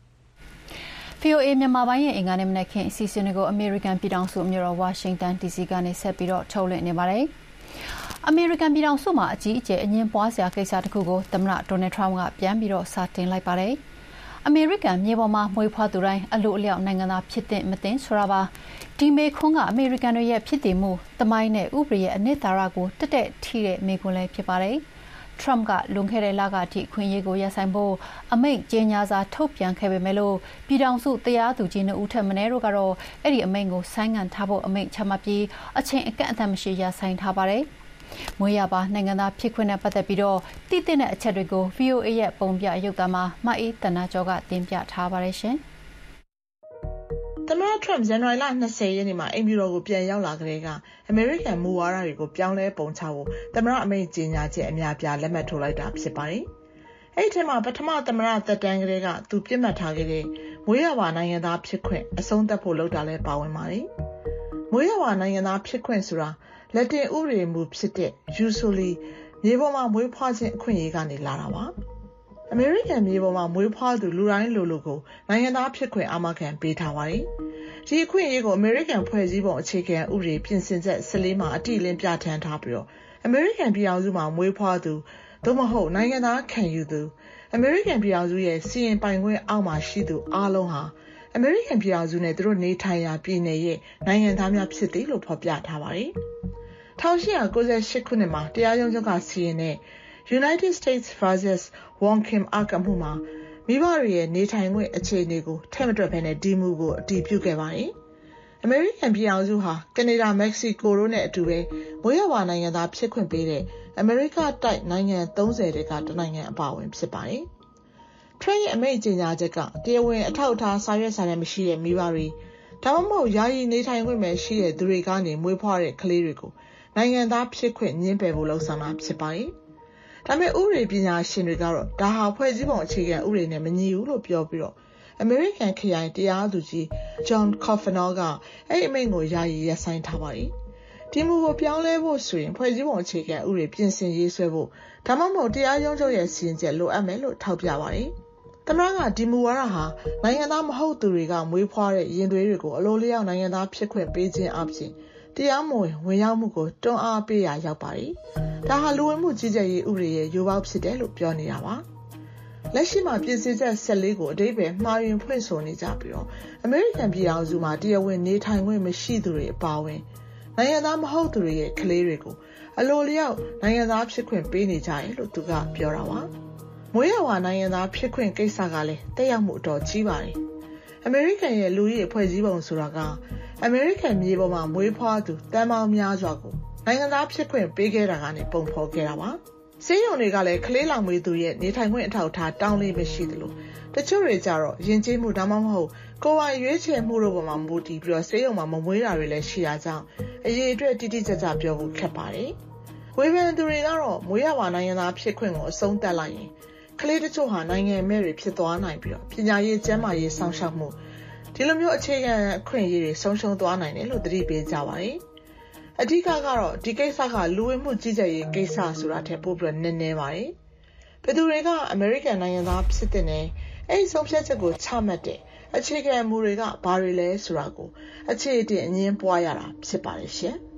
V O A မြန်မာပိုင်းရဲ့အင်္ဂါနေ့မနက်ခင်းအစီအစဉ်တွေကိုအမေရိကန်ပြည်ထောင်စုမြို့တော်ဝါရှင်တန် D C ကနေဆက်ပြီးတော့ထုတ်လွှင့်နေပါတယ်။အမေရိကန်ပြည်ထောင်စုမှာအကြီးအကျယ်အငြင်းပွားစရာကိစ္စတစ်ခုကိုသမ္မတဒေါ်နယ်ထရမ့်ကပြန်ပြီးတော့စတင်လိုက်ပါတယ်။အမေရိကန်မြေပေါ်မှာမွေးဖွားသူတိုင်းအလို့အလျောက်နိုင်ငံသားဖြစ်တဲ့မသိဆိုတာပါ။ဒီမေခွန်းကအမေရိကန်တွေရဲ့ဖြစ်တည်မှုတမိုင်းနဲ့ဥပဒေရဲ့အနှစ်သာရကိုတက်တက်ထိတဲ့မေခွန်းလည်းဖြစ်ပါတယ်။ Trump ကလွန်ခဲ့တဲ့လကအထိခွင့်ရေးကိုရပ်ဆိုင်ဖို့အမိန့်ကြေညာစာထုတ်ပြန်ခဲ့ပေမဲ့လို့ပြည်ထောင်စုတရားသူကြီးနှစ်ဦးထက်မနည်းတို့ကတော့အဲ့ဒီအမိန့်ကိုဆိုင်းငံ့ထားဖို့အမိန့်ချမှတ်ပြီးအချိန်အကန့်အသတ်မရှိရပ်ဆိုင်ထားပါတယ်။မွေးရပါနိုင်ငံသားဖြစ်ခွင့်နဲ့ပတ်သက်ပြီးတော့တည်တဲ့အချက်တွေကို V O A ရဲ့ပုံပြရုပ်သံမှာမအေးတနာကျော်ကတင်ပြထားပါတယ်ရှင်။သမ္မတ Trump ဇန်နဝါရီလ၂၀ရက်နေ့မှာအိမ်ဖြူတော်ကိုပြန်ရောက်လာကြတဲ့ကအမေရိကန်မူဝါဒတွေကိုပြောင်းလဲပုံချဖို့သမ္မတအမိန့်ကြေညာချက်အများပြားလက်မှတ်ထိုးလိုက်တာဖြစ်ပါတယ်။အဲ့ဒီထဲမှာပထမသမ္မတသက်တမ်းကလေးကသူပြစ်မှတ်ထားခဲ့တဲ့မွေးရပါနိုင်ငံသားဖြစ်ခွင့်အဆုံးသတ်ဖို့လုပ်တာလည်းပါဝင်ပါတယ်။မွေးရပါနိုင်ငံသားဖြစ်ခွင့်ဆိုတာလက်တင်ဥပဒေမူဖြစ်တဲ့ usually မြေပေါ်မှာမွေးဖွားခြင်းအခွင့်အရေးကနေလာတာပါ။အမေရိကန်မြေပေါ်မှာမွေးဖွားသူလူတိုင်းလိုလိုကိုနိုင်ငံသားဖြစ်ခွင့်အာမခံပေးထားပါတယ်။ဒီအခွင့်အရေးကိုအမေရိကန်ဖွဲ့စည်းပုံအခြေခံဥပဒေပြင်ဆင်ချက်၁၄မှာအတိအလင်းပြဋ္ဌာန်းထားပြီးတော့အမေရိကန်ပြည်အောင်စုမှာမွေးဖွားသူသို့မဟုတ်နိုင်ငံသားခံယူသူအမေရိကန်ပြည်အောင်စုရဲ့စီရင်ပိုင်ခွင့်အောက်မှာရှိသူအားလုံးဟာအမေရိကန်ပြည်အောင်စုနဲ့သူတို့နေထိုင်ရာပြည်နယ်ရဲ့နိုင်ငံသားများဖြစ်သည်လို့ဖော်ပြထားပါတယ်။၁၈၉၈ခုနှစ်မှာတရားရုံးချုပ်ကစီရင်တဲ့ United States versus Wong Kim Ark မှုမှာမိဘတွေရဲ့နေထိုင်ခွင့်အခြေအနေကိုထည့်မတွက်ဘဲနဲ့ဒီမှုကိုအတည်ပြုခဲ့ပါတယ်။အမေရိကန်ပြည်အောင်စုဟာကနေဒါ၊မက္ကဆီကိုတို့နဲ့အတူပဲမွေးရပါနိုင်ငံသားဖြစ်ခွင့်ပေးတဲ့အမေရိကတိုက်နိုင်ငံ၃၀တဲကတနိုင်ငံအပါအဝင်ဖြစ်ပါတယ်။ Trump ရဲ့အမိန့်ကြေညာချက်ကတရားဝင်အထောက်အထားစာရွက်စာတမ်းမရှိတဲ့မိဘတွေဒါမှမဟုတ်ယာယီနေထိုင်ခွင့်ပဲရှိတဲ့သူတွေကနေမွေးဖွားတဲ့ကလေးတွေကိုနိုင်ငံသားဖြစ်ခွင့်ညှင်းပယ်ဖို့လှုံ့ဆော်တာဖြစ်ပါတယ်။ဒါပေမဲ့ဥပဒေပညာရှင်တွေကတော့ဒါဟာဖွဲ့စည်းပုံအခြေခံဥပဒေနဲ့မညီဘူးလို့ပြောပြီးတော့အမေရိကန်ခရိုင်တရားသူကြီး John Kavanaugh ကအဲ့အမိန့်ကိုယာယီရပ်ဆိုင်းထားပါတယ်။ဒီမူကိုပြောင်းလဲဖို့ဆိုရင်ဖွဲ့စည်းပုံအခြေခံဥပဒေပြင်ဆင်ရေးဆွဲဖို့ဒါမှမဟုတ်တရားရုံးချုပ်ရဲ့စီရင်ချက်လိုအပ်မယ်လို့ထောက်ပြပါတယ်။သမ္မတကဒီမူဝါဒဟာနိုင်ငံသားမဟုတ်သူတွေကမွေးဖွားတဲ့ရင်သွေးတွေကိုအလိုလျောက်နိုင်ငံသားဖြစ်ခွင့်ပေးခြင်းအပြင်တရားမဝင်ဝင်ရောက်မှုကိုတွန်းအားပေးရာရောက်ပါတယ်။ဒါဟာလူဝင်မှုကြီးကြပ်ရေးဥပဒေရဲ့ရိုးပေါက်ဖြစ်တယ်လို့ပြောနေတာပါ။လက်ရှိမှာပြည်စည်းချက်၁၄ကိုအဓိပ္ပာယ်မှားယွင်းဖွင့်ဆိုနေကြပြီးတော့အမေရိကန်ပြည်ထောင်စုမှာတရားဝင်နေထိုင်ခွင့်မရှိသူတွေအပါအဝင်နိုင်ငံသားမဟုတ်သူတွေရဲ့ကလေးတွေကိုအလိုလျောက်နိုင်ငံသားဖြစ်ခွင့်ပေးနေကြတယ်လို့သူကပြောတာပါ။မွေးရဝါနိုင်ငံသားဖြစ်ခွင့်ကိစ္စကလည်းတက်ရောက်မှုအတော်ကြီးပါတယ်။အမေရိကန်ရဲ့လူကြီးအဖွဲ့စည်းပုံဆိုတာကအမေရိကန်မြေပေါ်မှာမွေးဖွားသူတန်ပေါင်းများစွာကိုနိုင်ငံသားဖြစ်ခွင့်ပေးခဲ့တာကနေပုံဖော်ခဲ့တာပါ။စေယုံတွေကလည်းကလေးလောင်မွေးသူရဲ့နေထိုင်ခွင့်အထောက်အထားတောင်းလေးမရှိသလိုတချို့တွေကြတော့ယဉ်ကျေးမှုဒါမှမဟုတ်ကိုယ်ပိုင်ရွေးချယ်မှုတို့ပေါ်မှာမူတည်ပြီးတော့စေယုံမှာမမွေးတာတွေလည်းရှိတာကြောင့်အရေးအတွက်တိတိကျကျပြောဖို့ခက်ပါတယ်။ဝေဖန်သူတွေကတော့မွေးရပါနိုင်ငံသားဖြစ်ခွင့်ကိုအဆုံးသတ်လိုက်ရင်ကလေးတချို့ဟာနိုင်ငံမဲ့တွေဖြစ်သွားနိုင်ပြီးတော့ပညာရေးကျန်းမာရေးစောင့်ရှောက်မှုဒီလိုမျိုးအခြေခံအခွင့်အရေးတွေဆုံးရှုံးသွားနိုင်တယ်လို့သတိပေးကြပါတယ်။အဓိကကတော့ဒီကိစ္စကလူဝင်မှုကြီးကြပ်ရေးကိစ္စဆိုတာထက်ပိုပြီးနည်းနည်းပါတယ်။ဘယ်သူတွေကအမေရိကန်နိုင်ငံသားဖြစ်တဲ့နဲ့အဲ့ဒီဆုံးဖြတ်ချက်ကိုချမှတ်တဲ့အခြေခံမူတွေကဘာတွေလဲဆိုတာကိုအခြေအတင်အငင်းပွားရတာဖြစ်ပါတယ်ရှင်။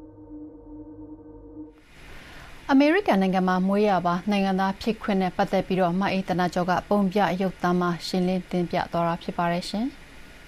အမေရိကန်နိုင်ငံမှာမွေးရပါနိုင်ငံသားဖြစ်ခွင့်နဲ့ပတ်သက်ပြီးတော့မအေးတနာကျော်ကပုံပြရုပ်သံမှာရှင်းလင်းတင်ပြသွားတာဖြစ်ပါတယ်ရှင်။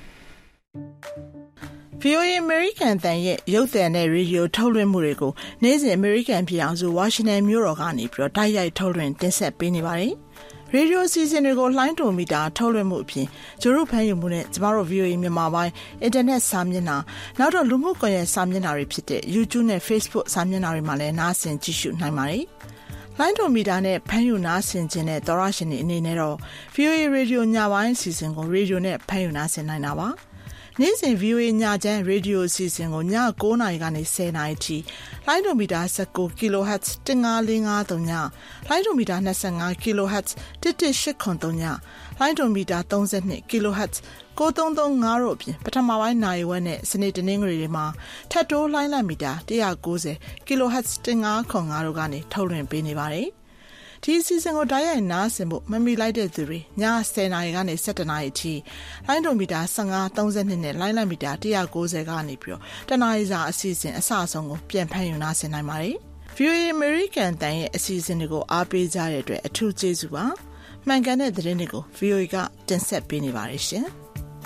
V O A American တန်ရဲ့ရုပ်သံနဲ့ရေဒီယိုထုတ်လွှင့်မှုတွေကိုနေ့စဉ် American ပြည်အောင်စု Washington မြို့တော်ကနေပြီးတော့တိုက်ရိုက်ထုတ်လွှင့်တင်ဆက်ပေးနေပါတယ်။ရေဒီယိုစီစဉ်တွေကိုလှိုင်းတုံမီတာထုတ်လွှင့်မှုအပြင်ကျတို့ဖန်ယူမှုနဲ့ကျမတို့ V O A မြန်မာပိုင်းအင်တာနက်စာမျက်နှာနောက်တော့လူမှုကွန်ရက်စာမျက်နှာတွေဖြစ်တဲ့ YouTube နဲ့ Facebook စာမျက်နှာတွေမှာလည်းနားဆင်ကြည့်ရှုနိုင်ပါတယ်။လိုင်းတုံမီတာနဲ့ဖန်ယူနားဆင်ခြင်းနဲ့သောရရှင်တွေအနေနဲ့တော့ V O A Radio ညပိုင်းအစီအစဉ်ကိုရေဒီယိုနဲ့ဖန်ယူနားဆင်နိုင်တာပါ။နေ့စဉ် ဗီအိုအေ ညချမ်းရေဒီယိုအစီအစဉ်ကိုည9နာရီကနေ10နာရီထိလိုင်းဒိုမီတာ19 kHz 15453ညလိုင်းဒိုမီတာ25 kHz 11883ညလိုင်းဒိုမီတာ32 kHz 9335တို့အပြင်ပထမပိုင်းနိုင်ဝက်နဲ့စနေတနင်္ဂနွေတွေမှာထပ်တိုးလိုင်းလက်မီတာ190 kHz 1505တို့ကနေထုတ်လွှင့်ပေးနေပါတယ်ဒီအစီအစဉ်ကိုတိုက်ရိုက်နားဆင်ဖို့မမီလိုက်တဲ့သူတွေည10နာရီကနေ17နာရီအထိလိုင်းဒိုမီတာ15 32နဲ့လိုင်းလက်မီတာ190ကနေပြီးတော့တနားရီစာအစီအစဉ်အစအဆုံးကိုပြန်ဖန်ယူနားဆင်နိုင်ပါတယ်။ဗီအိုအေ American တန်ရဲ့အစီအစဉ်တွေကိုအားပေးကြတဲ့အတွက်အထူးကျေးဇူးပါ။မှန်ကန်တဲ့သတင်းတွေကို ဗီအိုအေ ကတင်ဆက်ပေးနေပါတယ်ရှင်။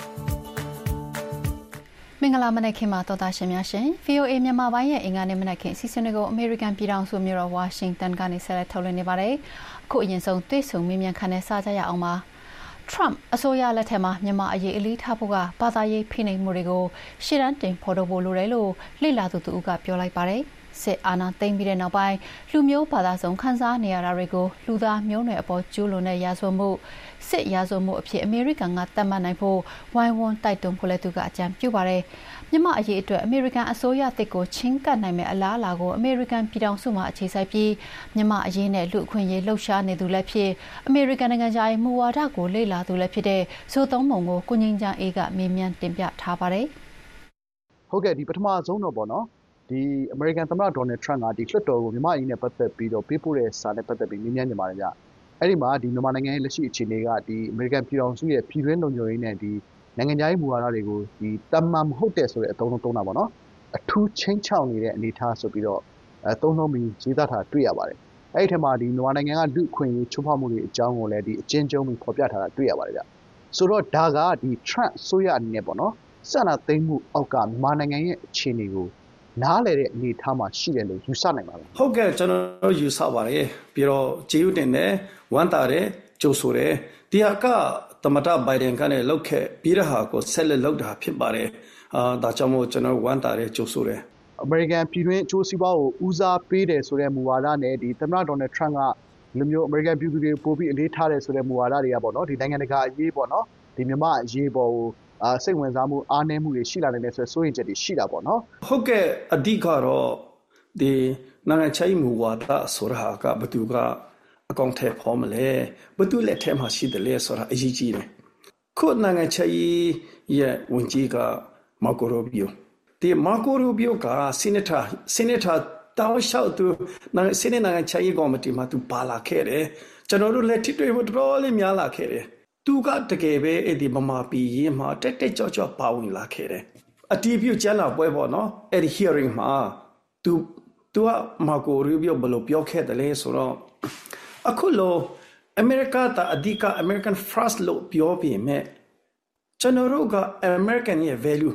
မင်္ဂလာမနက်ခင်းပါတော်သားရှင်များရှင် ဗီအိုအေ မြန်မာပိုင်းရဲ့အင်္ဂါနေ့မနက်ခင်းအစီအစဉ်တွေကို American ပြည်ထောင်စုမြို့တော်ဝါရှင်တန်ကနေဆက်လက်ထုတ်လွှင့်နေပါတယ်။အခုအရင်ဆုံးတွေ့ဆုံမေးမြန်းခန်းနဲ့စကြရအောင်ပါ။ Trump အစိုးရလက်ထက်မှာမြန်မာအရေးအလေးထားဖို့ကဘာသာရေးဖိနှိပ်မှုတွေကိုရှေ့တန်းတင်ဖော်ထုတ်ဖို့လိုတယ်လို့လေ့လာသူတို့ကပြောလိုက်ပါတယ်။စစ်အာဏာသိမ်းပြီးတဲ့နောက်ပိုင်းလူမျိုးဘာသာစုံခန်းစားနေရတာတွေကိုလူသားမျိုးနွယ်အပေါ်ကျူးလွန်တဲ့ရာဇဝတ်မှုစစ်ရာဇဝတ်မှုအဖြစ်အမေရိကန်ကသတ်မှတ်နိုင်ဖို့ဝိုင်းဝန်းတိုက်တွန်းဖို့လည်းသူကအကြံပြုပါတယ်။မြန်မာအရေးအတွက်အမေရိကန်အစိုးရတစ်ကိုချင်းကပ်နိုင်မဲ့အလားအလာကိုအမေရိကန်ပြည်ထောင်စုမှာအခြေစိုက်ပြီးမြန်မာအရေးနဲ့လူအခွင့်အရေးလှုပ်ရှားနေသူလည်းဖြစ်အမေရိကန်နိုင်ငံသားရဲ့မူဝါဒကိုလေ့လာသူလည်းဖြစ်တဲ့ဇိုသုံးပုံကိုကိုငင်းချမ်းအေးကမေးမြန်းတင်ပြထားပါတယ်။ဟုတ်ကဲ့ဒီပထမဆုံးတော့ပေါ့နော်ဒီအမေရိကန်သမ္မတဒေါ်နယ်ထရန့်ကဒီလွှတ်တော်ကိုမြန်မာအရေးနဲ့ပတ်သက်ပြီးတော့ပေးပို့တဲ့စာနဲ့ပတ်သက်ပြီးမေးမြန်းနေပါတယ်ဗျ။အဲ့ဒီမှာဒီမြန်မာနိုင်ငံရဲ့လက်ရှိအခြေအနေကဒီအမေရိကန်ပြည်ထောင်စုရဲ့ပြည်တွင်းလုံခြုံရေးနဲ့ဒီနိုင်ငံခြားရေးမူဝါဒတွေကိုဒီတမန်မဟုတ်တဲ့ဆိုတဲ့အသုံးလုံးသုံးတာပေါ့နော်။အထူးချင်းချောက်နေတဲ့အနေအထားဆိုပြီးတော့အဲသုံးလုံးပြီးရေးသားထားတွေ့ရပါတယ်။အဲ့ဒီထဲမှာဒီမြန်မာနိုင်ငံကလူအခွင့်အရေးချိုးဖောက်မှုတွေအကြောင်းကိုလည်းဒီအကျဉ်းချုပ်ပြီးဖော်ပြထားတာတွေ့ရပါတယ်ဗျ။ဆိုတော့ဒါကဒီထရန့်ဆိုရအနေနဲ့ပေါ့နော်။စန္ဒသိမ်းမှုအောက်ကမြန်မာနိုင်ငံရဲ့အခြေအနေကိုနားလည်တဲ့အနေအထားမှာရှိတယ်လို့ယူဆနိုင်ပါလားဟုတ်ကဲ့ကျွန်တော်ယူဆပါတယ်ပြီးတော့ကျေးဇူးတင်တယ်ဝမ်းသာတယ်ကြိုဆိုတယ်ဒီဟာကသမ္မတဘိုင်ဒန်ကလည်းလောက်ခဲ့ပြီးတဲ့ဟာကိုဆက်လက်လုပ်တာဖြစ်ပါတယ်အာဒါကြောင့်မို့ကျွန်တော်ဝမ်းသာတယ်ကြိုဆိုတယ်အမေရိကန်ပြည်တွင်းအကျိုးစီးပွားကိုဦးစားပေးတယ်ဆိုတဲ့မူဝါဒနဲ့ဒီသမ္မတဒေါ်နယ်ထရန့်ကလူမျိုးအမေရိကန်ပြည်သူတွေပို့ပြီးအလေးထားတယ်ဆိုတဲ့မူဝါဒတွေကပေါ့နော်ဒီနိုင်ငံတကာအရေးပေါ့နော်ဒီမြန်မာအရေးပေါ်ကိုအာစိတ်ဝင်စားမှုအားနည်းမှုတွေရှိလာနိုင်တယ်ဆိုဆိုရင်ချက်တွေရှိတာပေါ့နော်ဟုတ်ကဲ့အဓိကတော့ဒီနိုင်ငံခြားရေးမူဝါဒဆိုတာကဘယ်သူကအကောင့်ထဲပေါ်မလဲဘယ်သူလက်ထဲမှာရှိတယ်လဲဆိုတာအရေးကြီးတယ်ခုနိုင်ငံခြားရေးရဲ့ဝန်ကြီးကမာကိုရိုဘီယိုဒီမာကိုရိုဘီယိုကဆီနိတာဆီနိတာတောင်းလျှောက်သူနိုင်ငံဆီနိနိုင်ငံခြားရေးကော်မတီမှာသူပါလာခဲ့တယ်ကျွန်တော်တို့လက်ထိတွေ့ဖို့တော်တော်လေးများလာခဲ့တယ်သူကတကယ်ပဲအဲ့ဒီမမာပီရေးမှာတက်တက်ကြောကြောပါဝင်လာခဲ့တယ်အတီးပြုတ်ကျန်းလာပွဲပေါ့နော်အဲ့ဒီ hearing မှာသူသူကမာကိုရီဘီယိုဘယ်လိုပြောခဲ့တယ်လဲဆိုတော့အခုလိုအမေရိကတာအဓိက American First လို့ပြောပြီးမြဲကျွန်တော်တို့က American ရဲ့ value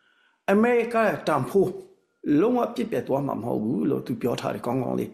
America တန်ဖိုးလုံးဝပြည့်ပြတ်သွားမှာမဟုတ်ဘူးလို့သူပြောထားတယ်ကောင်းကောင်းလေး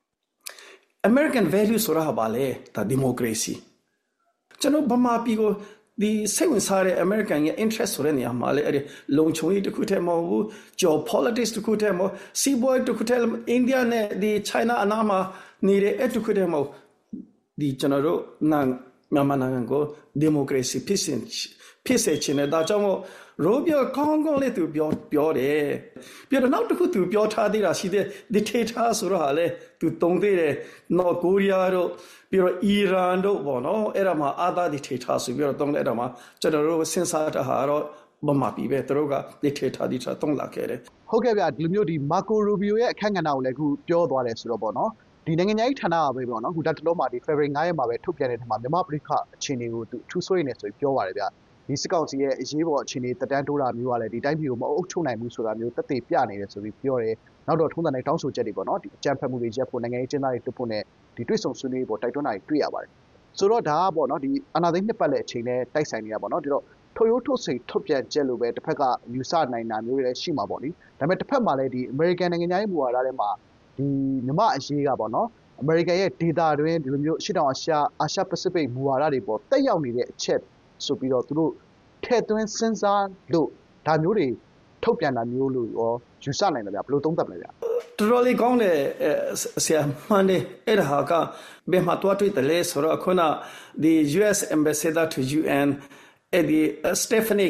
American value ဆိုတာဘာလဲဒါ democracyကျွန်တော်ဗမာပြည်ကိုဒီစိတ်ဝင်စားတဲ့ American ရဲ့ interest ဆိုတဲ့နေရာမှာလေအဲ့ဒီလုံခြုံရေးတစ်ခုတည်းမဟုတ်ဘူး geopolitics တစ်ခုတည်းမဟုတ်စီးပွားရေးတစ်ခုတည်း India နဲ့ဒီ China အနားမှာနေတဲ့အဲ့တစ်ခုတည်းမဟုတ်ဒီကျွန်တော်တို့မြန်မာနိုင်ငံကို democracy ဖြစ်စဉ်ဖြစ်စေချင်တဲ့ဒါကြောင့်မို့ရိုးပြောကောင်းကောင်းလေးသူပြောပြောတယ်ပြီးတော့နောက်တစ်ခုသူပြောထားသေးတာရှိတဲ့ dictator ဆိုတော့ဟာလေသူတုံသေးတယ် North Korea တို့ပြီးတော့ Iran တို့ပေါ့နော်အဲ့ဒါမှာအာသာ dictator ဆိုပြီးတော့တုံးတဲ့အဲ့ဒါမှာကျွန်တော်တို့စဉ်းစားတာဟာတော့မမပြီးပဲသူတို့က dictator ဒီတာတုံးလာခဲ့တယ်ဟုတ်ကဲ့ဗျဒီလိုမျိုးဒီမာကိုရိုဘီယိုရဲ့အခန့်ကဏ္ဍကိုလည်းအခုပြောသွားတယ်ဆိုတော့ပေါ့နော်ဒီနိုင်ငံခြားရေးဌာနကပဲပေါ့နော်အခုဒါတလုံးမှာဒီ February 9ရက်မှာပဲထုတ်ပြန်တဲ့ထက်မှာမြန်မာပြည်ခအခြေအနေကိုသူအထူးဆိုရင်လည်းဆိုပြီးပြောပါတယ်ဗျဒီစစ်ကောင်စီရဲ့အရေးပေါ်အခြေအနေတက်တန်းတိုးတာမျိုးကလည်းဒီတိုင်းပြည်ကိုမအုပ်ချုပ်နိုင်ဘူးဆိုတာမျိုးသက်သေပြနေတယ်ဆိုပြီးပြောတယ်နောက်တော့ထုံးစံတိုင်းတောင်းဆိုချက်တွေပေါ့နော်ဒီအကြမ်းဖက်မှုတွေရပ်ဖို့နိုင်ငံရေးကျင်းသားတွေတွတ်ဖို့နဲ့ဒီတွေ့ဆုံဆွေးနွေးဖို့တိုက်တွန်းတာတွေတွေ့ရပါတယ်ဆိုတော့ဒါကပေါ့နော်ဒီအာဏာသိမ်းနှစ်ပတ်လည်အချိန်နဲ့တိုက်ဆိုင်နေတာပေါ့နော်ဒီတော့ထိုရိုးထုတ်စိတ်ထုတ်ပြန်ချက်လိုပဲတစ်ဖက်ကယူဆနိုင်တာမျိုးတွေလည်းရှိမှာပေါ့လေဒါပေမဲ့တစ်ဖက်မှာလည်းဒီအမေရိကန်နိုင်ငံသားရေးမူဝါဒထဲမှာဒီမြမအရေးကပေါ့နော်အမေရိကန်ရဲ့ဒေတာတွင်ဒီလိုမျိုးရှစ်တောင်အာရှအာရှပစိဖိတ်မူဝါဒတွေပေါ်တက်ရောက်နေတဲ့အချက်ဆိုပြီးတော့သူတို့ထဲ့သွင်းစဉ်းစားလို့ဒါမျိုးတွေထုတ်ပြန်တာမျိုးလို့ရောယူဆနိုင်တယ်ဗျဘယ်လိုသုံးသပ်မလဲဗျတော်တော်လေးကောင်းတယ်ဆရာမှန်တယ်အဲ့ဒါကဘယ်မှာတွားတွေ့တယ်လဲဆိုတော့ခုနဒီ U S Ambassador to U N အဲ့ဒီ Stephanie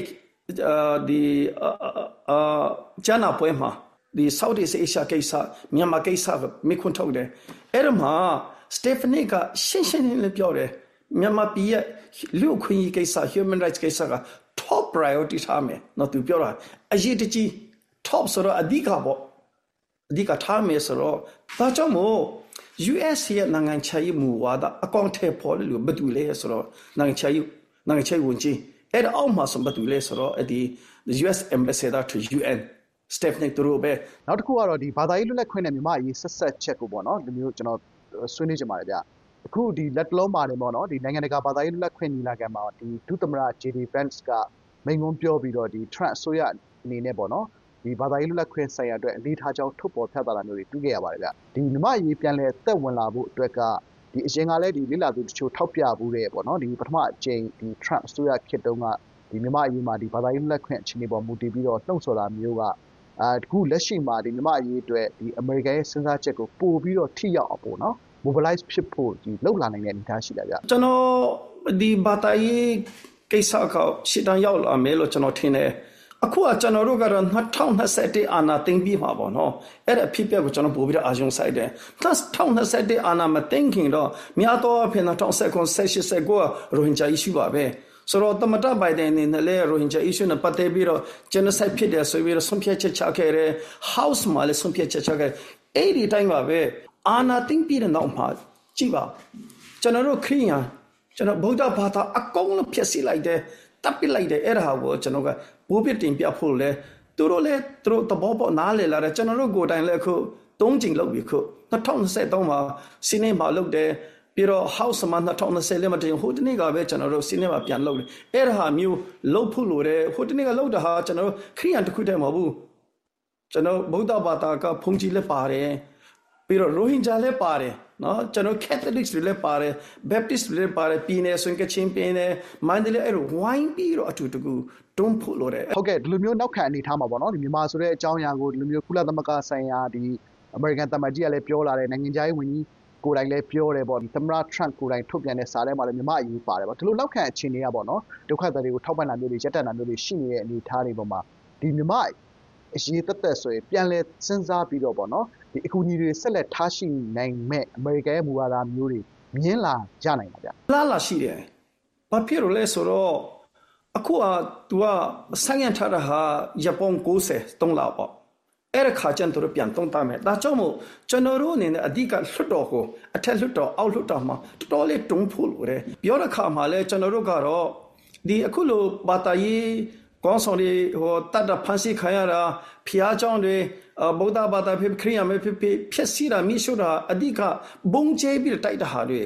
ဒီအာဂျနာပွဲမှာဒီ Southeast Asia ကိစ္စမြန်မာကိစ္စကမိခွန်းထုတ်တယ်အဲ့ဒါမှာ Stephanie ကရှင်းရှင်းလင်းလင်းပြောတယ်မြန်မာပြည်ရဲ့လူ့အခွင့်အရေးကိစ္စ human rights ကိစ္စက top priority ထားမယ်နော်သူပြောတာအရေးတကြီး top ဆိုတော့အဓိကပေါ့အဓိကထားမယ်ဆိုတော့ဒါကြောင့်မို့ U S ရဲ့နိုင်ငံခြားရေးမူဝါဒအကောင့်ထဲပေါ်လို့ဘယ်သူလဲဆိုတော့နိုင်ငံခြားရေးနိုင်ငံခြားရေးဝန်ကြီးအဲ့ဒါအောက်မှာဆိုဘယ်သူလဲဆိုတော့ဒီ U S ambassador to U N Stephanie တို့ပဲနောက်တစ်ခုကတော့ဒီဘာသာရေးလွတ်လပ်ခွင့်နဲ့မြန်မာအရေးဆက်ဆက်ချက်ကိုပေါ့နော်ဒီမျိုးကျွန်တော်ဆွေးနွေးကြပါတယ်ဗျအခုဒီလက်လုံးပါတယ်ပေါ့နော်ဒီနိုင်ငံတကာဘာသာရေးလွတ်လပ်ခွင့်ညီလာခံမှာဒီဒုသမရ J D Vance ကမိန့်ခွန်းပြောပြီးတော့ဒီ Trump အစိုးရအနေနဲ့ပေါ့နော်ဒီဘာသာရေးလွတ်လပ်ခွင့်ဆိုင်ရာအတွက်အလေးထားကြောင်းထုတ်ပေါ်ဖြတ်သတာမျိုးတွေတွေ့ခဲ့ရပါတယ်ဗျဒီမြန်မာအရေးပြန်လဲသက်ဝင်လာဖို့အတွက်ကဒီအရင်ကလည်းဒီလိလာသူတချို့ထောက်ပြဘူးတဲ့ပေါ့နော်ဒီပထမအကြိမ်ဒီ Trump အစိုးရခေတ်တုန်းကဒီမြန်မာအရေးမှာဒီဘာသာရေးလွတ်လပ်ခွင့်အခြေအနေပေါ်မူတည်ပြီးတော့နှုတ်ဆော်တာမျိုးကအာတကူလက်ရှိမှာဒီမြန်မာအရေးအတွက်ဒီအမေရိကန်ရဲ့စဉ်းစားချက်ကိုပို့ပြီးတော့ထိရောက်အောင်ပေါ့နော် mobilize ဖြစ်ဖို့ဒီလောက်လာနိုင်တဲ့အနေအထားရှိတာဗျကျွန်တော်ဒီဘာသာရေးကိစ္စကရှစ်တန်းရောက်လာမယ်လို့ကျွန်တော်ထင်တယ်အခုကကျွန်တော်တို့ကတော့နှစ်ထောင်နှစ်ဆယ့်တစ်အာဏာသိမ်းပြီးမှာပေါ့နော်အဲ့ဒါအဖြစ်အပျက်ကိုကျွန်တော်ပို့ပြီးတော့အာရုံစိုက်တယ်နှစ်ထောင်နှစ်ဆယ့်တစ်အာဏာမသိမ်းခင်တော့များသောအားဖြင့်နှစ်ထောင်ဆယ်ခုဆယ်ရှစ်ဆယ်ကိုရိုဟင်ဂျာ issue ပါပဲဆိုတော့တမတာဘိုင်ဒန်အနေနဲ့လည်းရိုဟင်ဂျာ issue နဲ့ပတ်သက်ပြီးတော့ genocide ဖြစ်တယ်ဆိုပြီးတော့ဆုံးဖြတ်ချက်ချခဲ့တယ် house မှာလည်းဆုံးဖြတ်ချက်ချခဲ့အဲ့ဒီတိုင်းပါပဲအာဏာသိမ်းပြီးတဲ့နောက်မှာကြည့်ပါကျွန်တော်တို့ခရိယာန်ကျွန်တော်ဗုဒ္ဓဘာသာအကုန်လုံးဖျက်ဆီးလိုက်တယ်တပ်ပစ်လိုက်တယ်အဲ့ဒါကိုကျွန်တော်ကဘိုးပြတင်ပြဖို့လဲသူတို့လည်းသူတို့တဘောပေါက်နားလည်လာတယ်ကျွန်တော်တို့ကိုယ်တိုင်လည်းအခုသုံးကြိမ်လောက်ပြီခုနှစ်ထောင်နှစ်ဆယ်သုံးမှာစီနေမှာလုပ်တယ်ပြီးတော့ house မှာနှစ်ထောင်နှစ်ဆယ်လည်းမတင်ဟိုတနေ့ကပဲကျွန်တော်တို့စီနေမှာပြန်လုပ်တယ်အဲ့ဒါဟာမျိုးလုပ်ဖို့လိုတယ်ဟိုတနေ့ကလုပ်တာဟာကျွန်တော်တို့ခရိယန်တစ်ခုတည်းမဟုတ်ဘူးကျွန်တော်ဗုဒ္ဓဘာသာကဖုန်ကြီးလည်းပါတယ်ပြီးတော့ရိုဟင်ဂျာလည်းပါတယ်နော်ကျွန်တော် Catholics တွေလည်းပါတယ် Baptist တွေလည်းပါတယ်ပြည်နယ်ဆိုရင်ကချင်ပြည်နယ်မန္တလေးအဲ့လိုဝိုင်းပြီးတော့အတူတကူတွန်းဖို့လို့တယ်ဟုတ်ကဲ့ဒီလိုမျိုးနောက်ခံအနေထားမှာပေါ့နော်ဒီမြန်မာဆိုတဲ့အကြောင်းအရာကိုဒီလိုမျိုးကုလသမဂ္ဂဆိုင်ရာဒီ American သမ္မတကြီးကလည်းပြောလာတယ်နိုင်ငံခြားရေးဝန်ကြီးကိုယ်တိုင်လည်းပြောတယ်ပေါ့ဒီသမ္မတ Trump ကိုယ်တိုင်ထုတ်ပြန်တဲ့စာထဲမှာလည်းမြန်မာအရေးပါတယ်ပေါ့ဒီလိုနောက်ခံအခြေအနေကပေါ့နော်ဒုက္ခသည်တွေကိုထောက်ပံ့တာမျိုးတွေရက်တက်တာမျိုးတွေရှိနေတဲ့အနေအထားတွေပေါ်မှာဒီမြန်မာအရေးသက်သက်ဆိုရင်ပြန်လဲစဉ်းစားပြီးတော့ပေါ့နော်ဒီအကူအညီတွေဆက်လက်ထားရှိနိုင်မဲ့အမေရိကန်ရဲ့မူဝါဒမျိုးတွေမြင်လာကြနိုင်ပါဗျ။လာလာရှိတယ်။ဘာဖြစ်လို့လဲဆိုတော့အခုက तू ကဆိုင်ရထားတာဟာဂျပန်ကိုဆယ်သုံးလောက်ပေါ့။အဲ့ဒါခါကျန်တို့ပြန်သုံးတာမယ်။ဒါကြောင့်မို့ကျွန်တော်တို့အနေနဲ့အဓိကလွတ်တော်ကိုအထက်လွတ်တော်အောက်လွတ်တော်မှာတော်တော်လေးတုံးဖို့လို့ရတယ်။ပြောတဲ့ခါမှာလဲကျွန်တော်တို့ကတော့ဒီအခုလိုဘာသာရေးကောင်းဆောင်တွေဟိုတတ်တာဖန်ဆီးခံရတာဖျားเจ้าတွေဗုဒ္ဓဘာသာဖြစ်ခရစ်ယာန်ပဲဖြစ်ဖြစ်ဖြစ်စီတာမိရှုတာအဓိကဘုံကျဲပြီးတိုက်တာဟာတွေက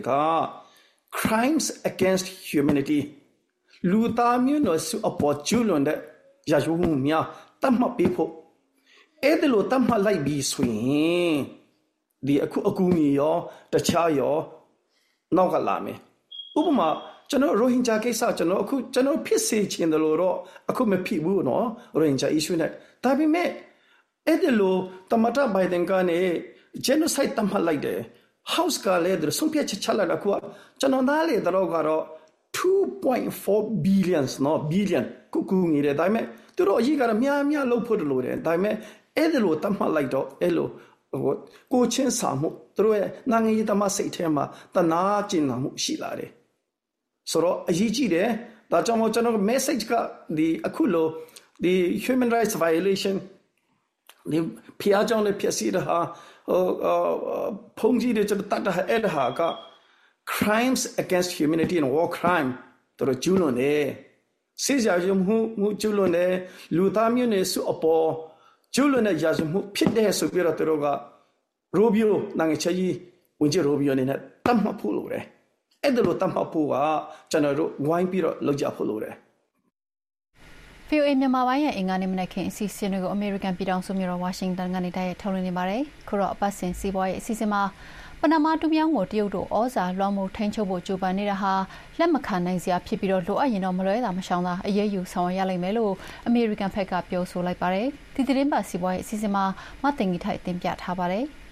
crimes against humanity လူသားမျိုးနွယ်စုအပေါ်ကျူးလွန်တဲ့ရာဇဝတ်မှုများတတ်မှတ်ပေးဖို့အဲ့ဒါလိုတတ်မှတ်လိုက်ပြီးဆိုရင်ဒီအခုအကူအညီရောတခြားရောနောက်ကလာမယ်ဥပမာကျွန်တော်ရိုဟင်ဂျာကိစ္စကျွန်တော်အခုကျွန်တော်ဖြစ်စေချင်တယ်လို့တော့အခုမဖြစ်ဘူးနော်ရိုဟင်ဂျာ issue နဲ့ဒါပေမဲ့အဲ့ဒီလိုတမတာဘိုင်ဒန်ကနေ genocide တမှတ်လိုက်တယ် house ကလည်းသူဆုံးဖြတ်ချက်ချလိုက်တာခုကျွန်တော်နားလေတော့ကတော့ two point four billion နော် billion ကူကူငယ်တယ်ဒါပေမဲ့သူတို့အကြီးကတော့များများလုပ်ဖို့လို့တယ်ဒါပေမဲ့အဲ့ဒီလိုတမှတ်လိုက်တော့အဲ့လိုဟိုကိုချင်းစာမှုသူတို့ရဲ့နိုင်ငံရေးသမားစိတ်ထဲမှာတနာကျင်နာမှုရှိလာတယ်ဆိုတော့အရေးကြီးတယ်ဒါကြောင့်မို့ကျွန်တော် message ကဒီအခုလိုဒီ human rights violation ဒီဖျားကြောင့်လည်းဖြစ်စီတာဟာဟိုဖုန်ကြီးတွေကျွန်တော်တတ်တာအဲ့ဒါဟာက crimes against humanity and war crime တို့ကျူးလွန်တယ်စစ်ရာဇဝတ်မှုမှုကျူးလွန်တယ်လူသားမျိုးနွယ်စုအပေါ်ကျူးလွန်တဲ့ရာဇဝတ်မှုဖြစ်တဲ့ဆိုပြီးတော့တို့ကရိုဘီယိုနိုင်ငံခြားရေးဝန်ကြီးရိုဘီယိုအနေနဲ့တတ်မှတ်ဖို့လိုတယ်အဲ့ဒါလိုတတ်မှတ်ဖို့ကကျွန်တော်တို့ဝိုင်းပြီးတော့လုပ်ကြဖို့လိုတယ်ဗီအိုအေ မြန်မာပိုင်းရဲ့အင်္ဂါနေ့မနက်ခင်းအစီအစဉ်တွေကိုအမေရိကန်ပြည်ထောင်စုမြို့တော်ဝါရှင်တန်ကနေတိုက်ရိုက်ထုတ်လွှင့်နေပါတယ်။ခုတော့အပတ်စဉ်စီးပွားရေးအစီအစဉ်မှာပနာမတူပြောင်းကိုတရုတ်တို့ဩဇာလွှမ်းမိုးထိန်းချုပ်ဖို့ကြိုးပမ်းနေတာဟာလက်မခံနိုင်စရာဖြစ်ပြီးတော့လိုအပ်ရင်တော့မလွဲတာမရှောင်သာအရေးယူဆောင်ရွက်ရလိမ့်မယ်လို့အမေရိကန်ဘက်ကပြောဆိုလိုက်ပါတယ်။ဒီသတင်းပတ်စီးပွားရေးအစီအစဉ်မှာမသိင်ကြီးထိုက်တင်ပြထားပါတယ်။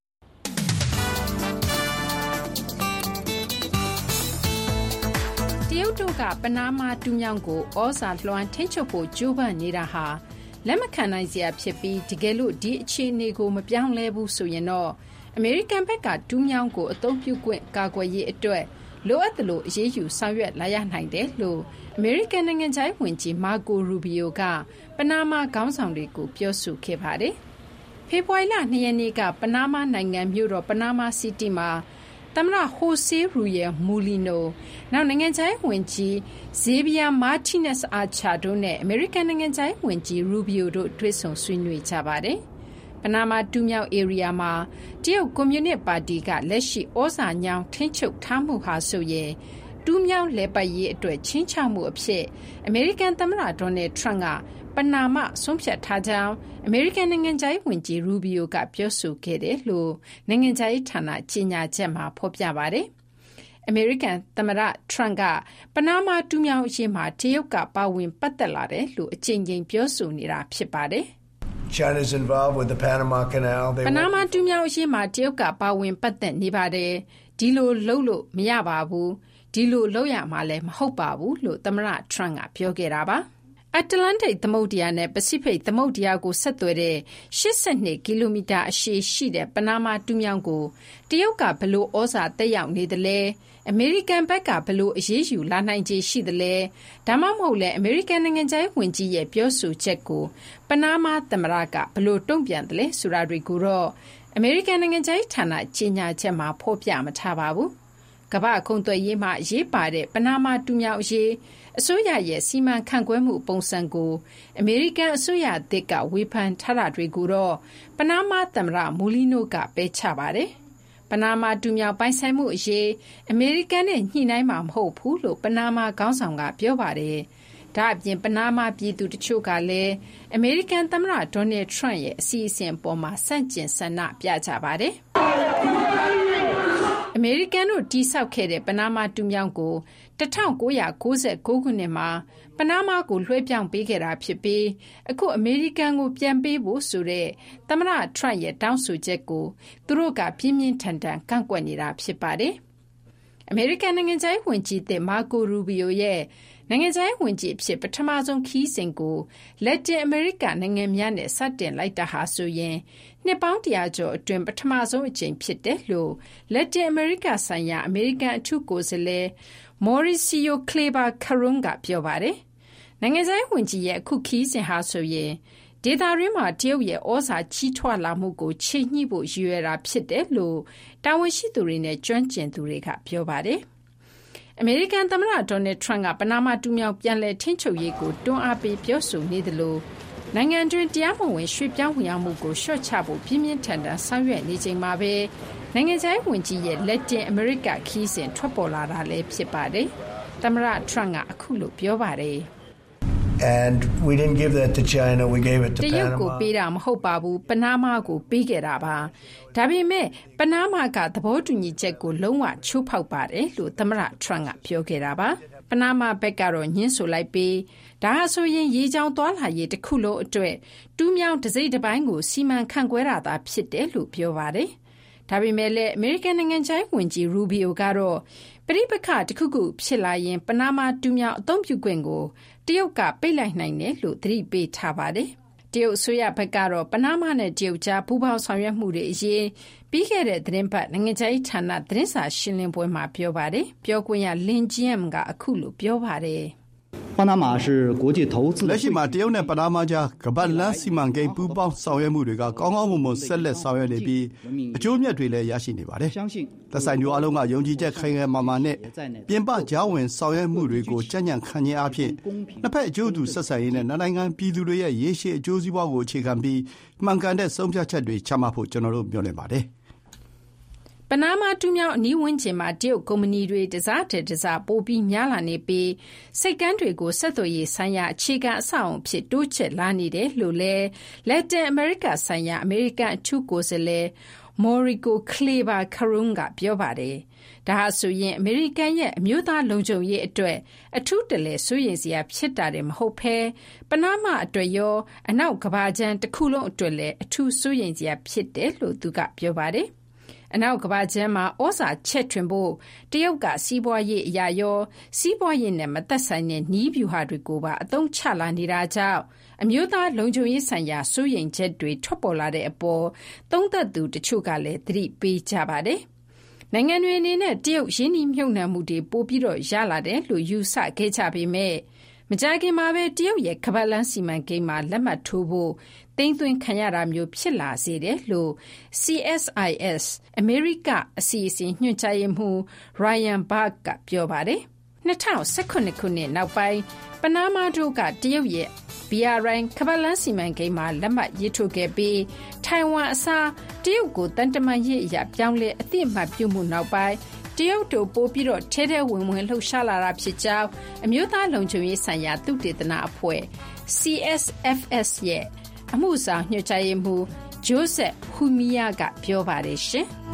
တရုတ်တို့ကပနားမားတူးမြောင်းကိုဩဇာလွှမ်းထိန်းချုပ်ဖို့ကြိုးပမ်းနေတာဟာလက်မခံနိုင်စရာဖြစ်ပြီးတကယ်လို့ဒီအခြေအနေကိုမပြောင်းလဲဘူးဆိုရင်တော့အမေရိကန်ဘက်ကတူးမြောင်းကိုအသုံးပြုခွင့်ကာကွယ်ရေးအတွက်လိုအပ်သလိုအရေးယူဆောင်ရွက်လာရနိုင်တယ်လို့အမေရိကန်နိုင်ငံခြားရေးဝန်ကြီးမာကိုရူဘီယိုကပနားမားခေါင်းဆောင်တွေကိုပြောဆိုခဲ့ပါတယ်။ဖေဖော်ဝါရီလ၂ရက်နေ့ကပနားမားနိုင်ငံမြို့တော်ပနားမားစီးတီးမှာသမ္မတဟိုဆေးရူယယ်မူလီနိုနောက်နိုင်ငံခြားရေးဝန်ကြီးဇေဗီယာမာတီနက်စ်အာချာတို့နဲ့အမေရိကန်နိုင်ငံခြားရေးဝန်ကြီးရူဘီယိုတို့တွေ့ဆုံဆွေးနွေးကြပါတယ်။ပနားမားတူးမြောင်းဧရိယာမှာတရုတ်ကွန်မြူနစ်ပါတီကလက်ရှိဩဇာညောင်းထိန်းချုပ်ထားမှုဟာဆိုရင်တူးမြောင်းလဲပတ်ရေးအတွက်ချင်းချောက်မှုအဖြစ်အမေရိကန်သမ္မတဒေါ်နယ်ထရန့်ကပနာမဆုံးဖြတ်ထားကြောင်းအမေရိကန်နိုင်ငံခြားရေးဝန်ကြီးရူဘီယိုကပြောဆိုခဲ့တယ်လို့နိုင်ငံခြားရေးဌာနကြေညာချက်မှာဖော်ပြပါတယ်။အမေရိကန်သမ္မတထရန့်ကပနာမတူးမြောင်းအရေးမှာတရုတ်ကပါဝင်ပတ်သက်လာတယ်လို့အကြိမ်ကြိမ်ပြောဆိုနေတာဖြစ်ပါတယ်။ China's involved with the Panama Canal. ပနာမတူးမြောင်းအရေးမှာတရုတ်ကပါဝင်ပတ်သက်နေပါတယ်။ဒီလိုလှုပ်လို့မရပါဘူး။ဒီလိုလှုပ်ရမှာလည်းမဟုတ်ပါဘူးလို့သမ္မတထရန့်ကပြောခဲ့တာပါ။အတ္တလန္တိတ်သမုဒ္ဒရာနဲ့ပစိဖိတ်သမုဒ္ဒရာကိုဆက်သွယ်တဲ့၈၂ကီလိုမီတာအရှည်ရှိတဲ့ပနားမားတူးမြောင်းကိုတရုတ်ကဘလို့ဩဇာတက်ရောက်နေသလဲအမေရိကန်ဘက်ကဘလို့အရေးယူလာနိုင်ခြေရှိသလဲဒါမှမဟုတ်လဲအမေရိကန်နိုင်ငံခြားရေးဝန်ကြီးရဲ့ပြောဆိုချက်ကိုပနားမားသမ္မတကဘလို့တုံ့ပြန်တယ်လဲဆိုတာတွေကိုတော့အမေရိကန်နိုင်ငံခြားရေးဌာနကြေညာချက်မှာဖော်ပြမထားပါဘူး။ကမ္ဘာ့ကုန်သွယ်ရေးမှာအရေးပါတဲ့ပနားမားတူးမြောင်းအရေးအစိုးရရဲ့စီမံခန့်ခွဲမှုပုံစံကိုအမေရိကန်အစိုးရအသစ်ကဝေဖန်ထားတာတွေကိုတော့ပနားမားသမ္မတမူလီနိုကပယ်ချပါတယ်။ပနားမားတူးမြောင်းပိုင်ဆိုင်မှုအရေးအမေရိကန်နဲ့ညှိနှိုင်းမှာမဟုတ်ဘူးလို့ပနားမားခေါင်းဆောင်ကပြောပါတယ်။ဒါ့အပြင်ပနားမားပြည်သူတချို့ကလည်းအမေရိကန်သမ္မတဒေါ်နယ်ထရန့်ရဲ့အစီအစဉ်အပေါ်မှာဆန့်ကျင်ဆန္ဒပြကြပါတယ်။အမေရိကန်တို့တိစောက်ခဲ့တဲ့ပနားမားတူးမြောင်းကို၁၉၉၉ခုနှစ်မှာပနားမားကိုလွှဲပြောင်းပေးခဲ့တာဖြစ်ပြီးအခုအမေရိကန်ကိုပြန်ပေးဖို့ဆိုတဲ့သမ္မတထရန့်ရဲ့တောင်းဆိုချက်ကိုသူတို့ကပြင်းပြင်းထန်ထန်ကန့်ကွက်နေတာဖြစ်ပါတယ်။အမေရိကန်နိုင်ငံခြားရေးဝန်ကြီးသစ်မာကိုရူဘီယိုရဲ့နိုင်ငံခြားရေးဝန်ကြီးအဖြစ်ပထမဆုံးခီးစဉ်ကိုလက်တင်အမေရိကနိုင်ငံများနဲ့စတင်လိုက်တာဟာဆိုရင်နှစ်ပေါင်းတရာကျော်အတွင်းပထမဆုံးအကြိမ်ဖြစ်တယ်လို့လက်တင်အမေရိကဆိုင်ရာအမေရိကန်အထူးကိုယ်စားလှယ်မော်ရီစီယိုကလေဘာခရွန်ကပြောပါတယ်။နိုင်ငံခြားရေးဝန်ကြီးရဲ့အခုခီးစဉ်ဟာဆိုရင်ဒေသတွင်းမှာတရုတ်ရဲ့ဩဇာကြီးထွားလာမှုကိုချိန်ညှိဖို့ရည်ရွယ်တာဖြစ်တယ်လို့တာဝန်ရှိသူတွေနဲ့ကျွမ်းကျင်သူတွေကပြောပါတယ်။အမေရိကန်သမ္မတဒေါ်နယ်ထရန့်ကပနားမားတူးမြောင်းပြန်လည်ထိန်းချုပ်ရေးကိုတွန်းအားပေးပြောဆိုနေသလိုနိုင်ငံတွင်းတရားမဝင်ရွှေ့ပြောင်းဝင်ရောက်မှုကိုလျှော့ချဖို့ပြင်းပြင်းထန်ထန်ဆောင်ရွက်နေချိန်မှာပဲနိုင်ငံခြားရေးဝန်ကြီးရဲ့လက်တင်အမေရိကခီးစဉ်ထွက်ပေါ်လာတာလည်းဖြစ်ပါတယ်။သမ္မတထရန့်ကအခုလိုပြောပါတယ်။ And we didn't give that to China, we gave it to Panama. တရုတ်ကိုပေးတာမဟုတ်ပါဘူးပနားမားကိုပေးခဲ့တာပါဒါပေမဲ့ပနားမားကသဘောတူညီချက်ကိုလုံးဝချိုးဖောက်ပါတယ်လို့သမ္မတထရန့်ကပြောခဲ့တာပါပနားမားဘက်ကတော့ညှင်းဆိုလိုက်ပြီးဒါဟာဆိုရင်ရေချောင်းသွားလာရေးတစ်ခုလုံးအတွက်တူးမြောင်းတစ်စိတ်တစ်ပိုင်းကိုစီမံခန့်ခွဲတာသာဖြစ်တယ်လို့ပြောပါတယ်ဒါပေမဲ့လည်းအမေရိကန်နိုင်ငံခြားရေးဝန်ကြီးရူဘီယိုကတော့ပဋိပက္ခတစ်ခုခုဖြစ်လာရင်ပနားမားတူးမြောင်းအသုံးပြုခွင့်ကိုတရုတ်ကပိတ်လိုက်နိုင်တယ်လို့သတိပေးထားပါတယ်။တရုတ်အစိုးရဘက်ကတော့ပနားမားနဲ့တရုတ်ကြားပူးပေါင်းဆောင်ရွက်မှုတွေအရေးပြီးခဲ့တဲ့သတင်းပတ်နိုင်ငံခြားရေးဌာနသတင်းစာရှင်းလင်းပွဲမှာပြောပါတယ်။ပြောခွင့်ရလင်ဂျီယမ်ကအခုလိုပြောပါတယ်။ပနားမား是国际投资လက်ရှိမှာတရုတ်နဲ့ပနားမားကြားကမ္ဘာလမ်းစီမံကိန်းပူးပေါင်းဆောင်ရွက်မှုတွေကကောင်းကောင်းမွန်မွန်ဆက်လက်ဆောင်ရွက်နေပြီးအကျိုးမြတ်တွေလည်းရရှိနေပါတယ်။သက်ဆိုင်သူအလုံးကယုံကြည်ချက်ခိုင်ခိုင်မာမာနဲ့ပြင်ပကြားဝင်ဆောင်ရွက်မှုတွေကိုကြံ့ကြံ့ခံခြင်းအဖြစ်နှစ်ဖက်အကျိုးတူဆက်ဆံရေးနဲ့နိုင်ငံပြည်သူတွေရဲ့ရေရှည်အကျိုးစီးပွားကိုအခြေခံပြီးမှန်ကန်တဲ့ဆုံးဖြတ်ချက်တွေချမှတ်ဖို့ကျွန်တော်တို့မျှော်လင့်ပါတယ်။ပနားမားတူးမြောင်းအနီးဝန်းကျင်မှာတရုတ်ကုမ္ပဏီတွေတစားတဲ့တစားပိုပြီးများလာနေပြီးစိတ်ကမ်းတွေကိုဆက်သွယ်ရေးဆိုင်ရာအခြေခံအဆောက်အအုံဖြစ်တိုးချဲ့လာနေတယ်လို့လည်းလက်တင်အမေရိကဆိုင်ရာအမေရိကန်အထူးကိုယ်စားလှယ်မော်ရီကိုကလေဘာခရွန်ကပြောပါတယ်။ဒါဟာဆိုရင်အမေရိကန်ရဲ့အမျိုးသားလုံခြုံရေးအတွက်အထူးတလဲစိုးရိမ်စရာဖြစ်တာတယ်မဟုတ်ဘဲပနားမားအတွက်ရောအနောက်ကဘာချမ်းတစ်ခုလုံးအတွက်လည်းအထူးစိုးရိမ်စရာဖြစ်တယ်လို့သူကပြောပါတယ်။အနောက်ကမ္ဘာခြမ်းမှာဩဇာချဲ့ထွင်ဖို့တရုတ်ကစီးပွားရေးအရာရောစီးပွားရေးနဲ့မသက်ဆိုင်တဲ့နည်းဗျူဟာတွေကိုပါအသုံးချလာနေတာကြောင့်အမျိုးသားလုံခြုံရေးဆိုင်ရာစိုးရိမ်ချက်တွေထွက်ပေါ်လာတဲ့အပေါ်သုံးသပ်သူတချို့ကလည်းသတိပေးကြပါတယ်။နိုင်ငံတွေအနေနဲ့တရုတ်ရင်းနှီးမြှုပ်နှံမှုတွေပိုပြီးတော့ရလာတယ်လို့ယူဆခဲ့ကြပေမဲ့မကြာခင်မှာပဲတရုတ်ရဲ့ခါးပတ်လန်းစီမံကိန်းမှာလက်မှတ်ထိုးဖို့သိမ်းသွင်းခံရတာမျိုးဖြစ်လာစေတယ်လို့ C S I S အမေရိကအစီအစဉ်ညွှန်ကြားရေးမှူး Ryan Bark ကပြောပါတယ်။၂၀၁၇ခုနှစ်နောက်ပိုင်းပနားမားတို့ကတရုတ်ရဲ့ B R I ခါးပတ်လန်းစီမံကိန်းမှာလက်မှတ်ရေးထိုးခဲ့ပြီးထိုင်ဝမ်အစားတရုတ်ကိုတန်တမာရေးအရာပြောင်းလဲအသိအမှတ်ပြုမှုနောက်ပိုင်းတရုတ်တို့ပိုပြီးတော့ထဲထဲဝင်ဝင်လှုပ်ရှားလာတာဖြစ်ကြောင်းအမျိုးသားလုံခြုံရေးဆိုင်ရာသုတေသနအဖွဲ့ C S F S ရဲ့အမှုဆောင်ညွှန်ကြားရေးမှူး Joseph Humia ကပြောပါတယ်ရှင်။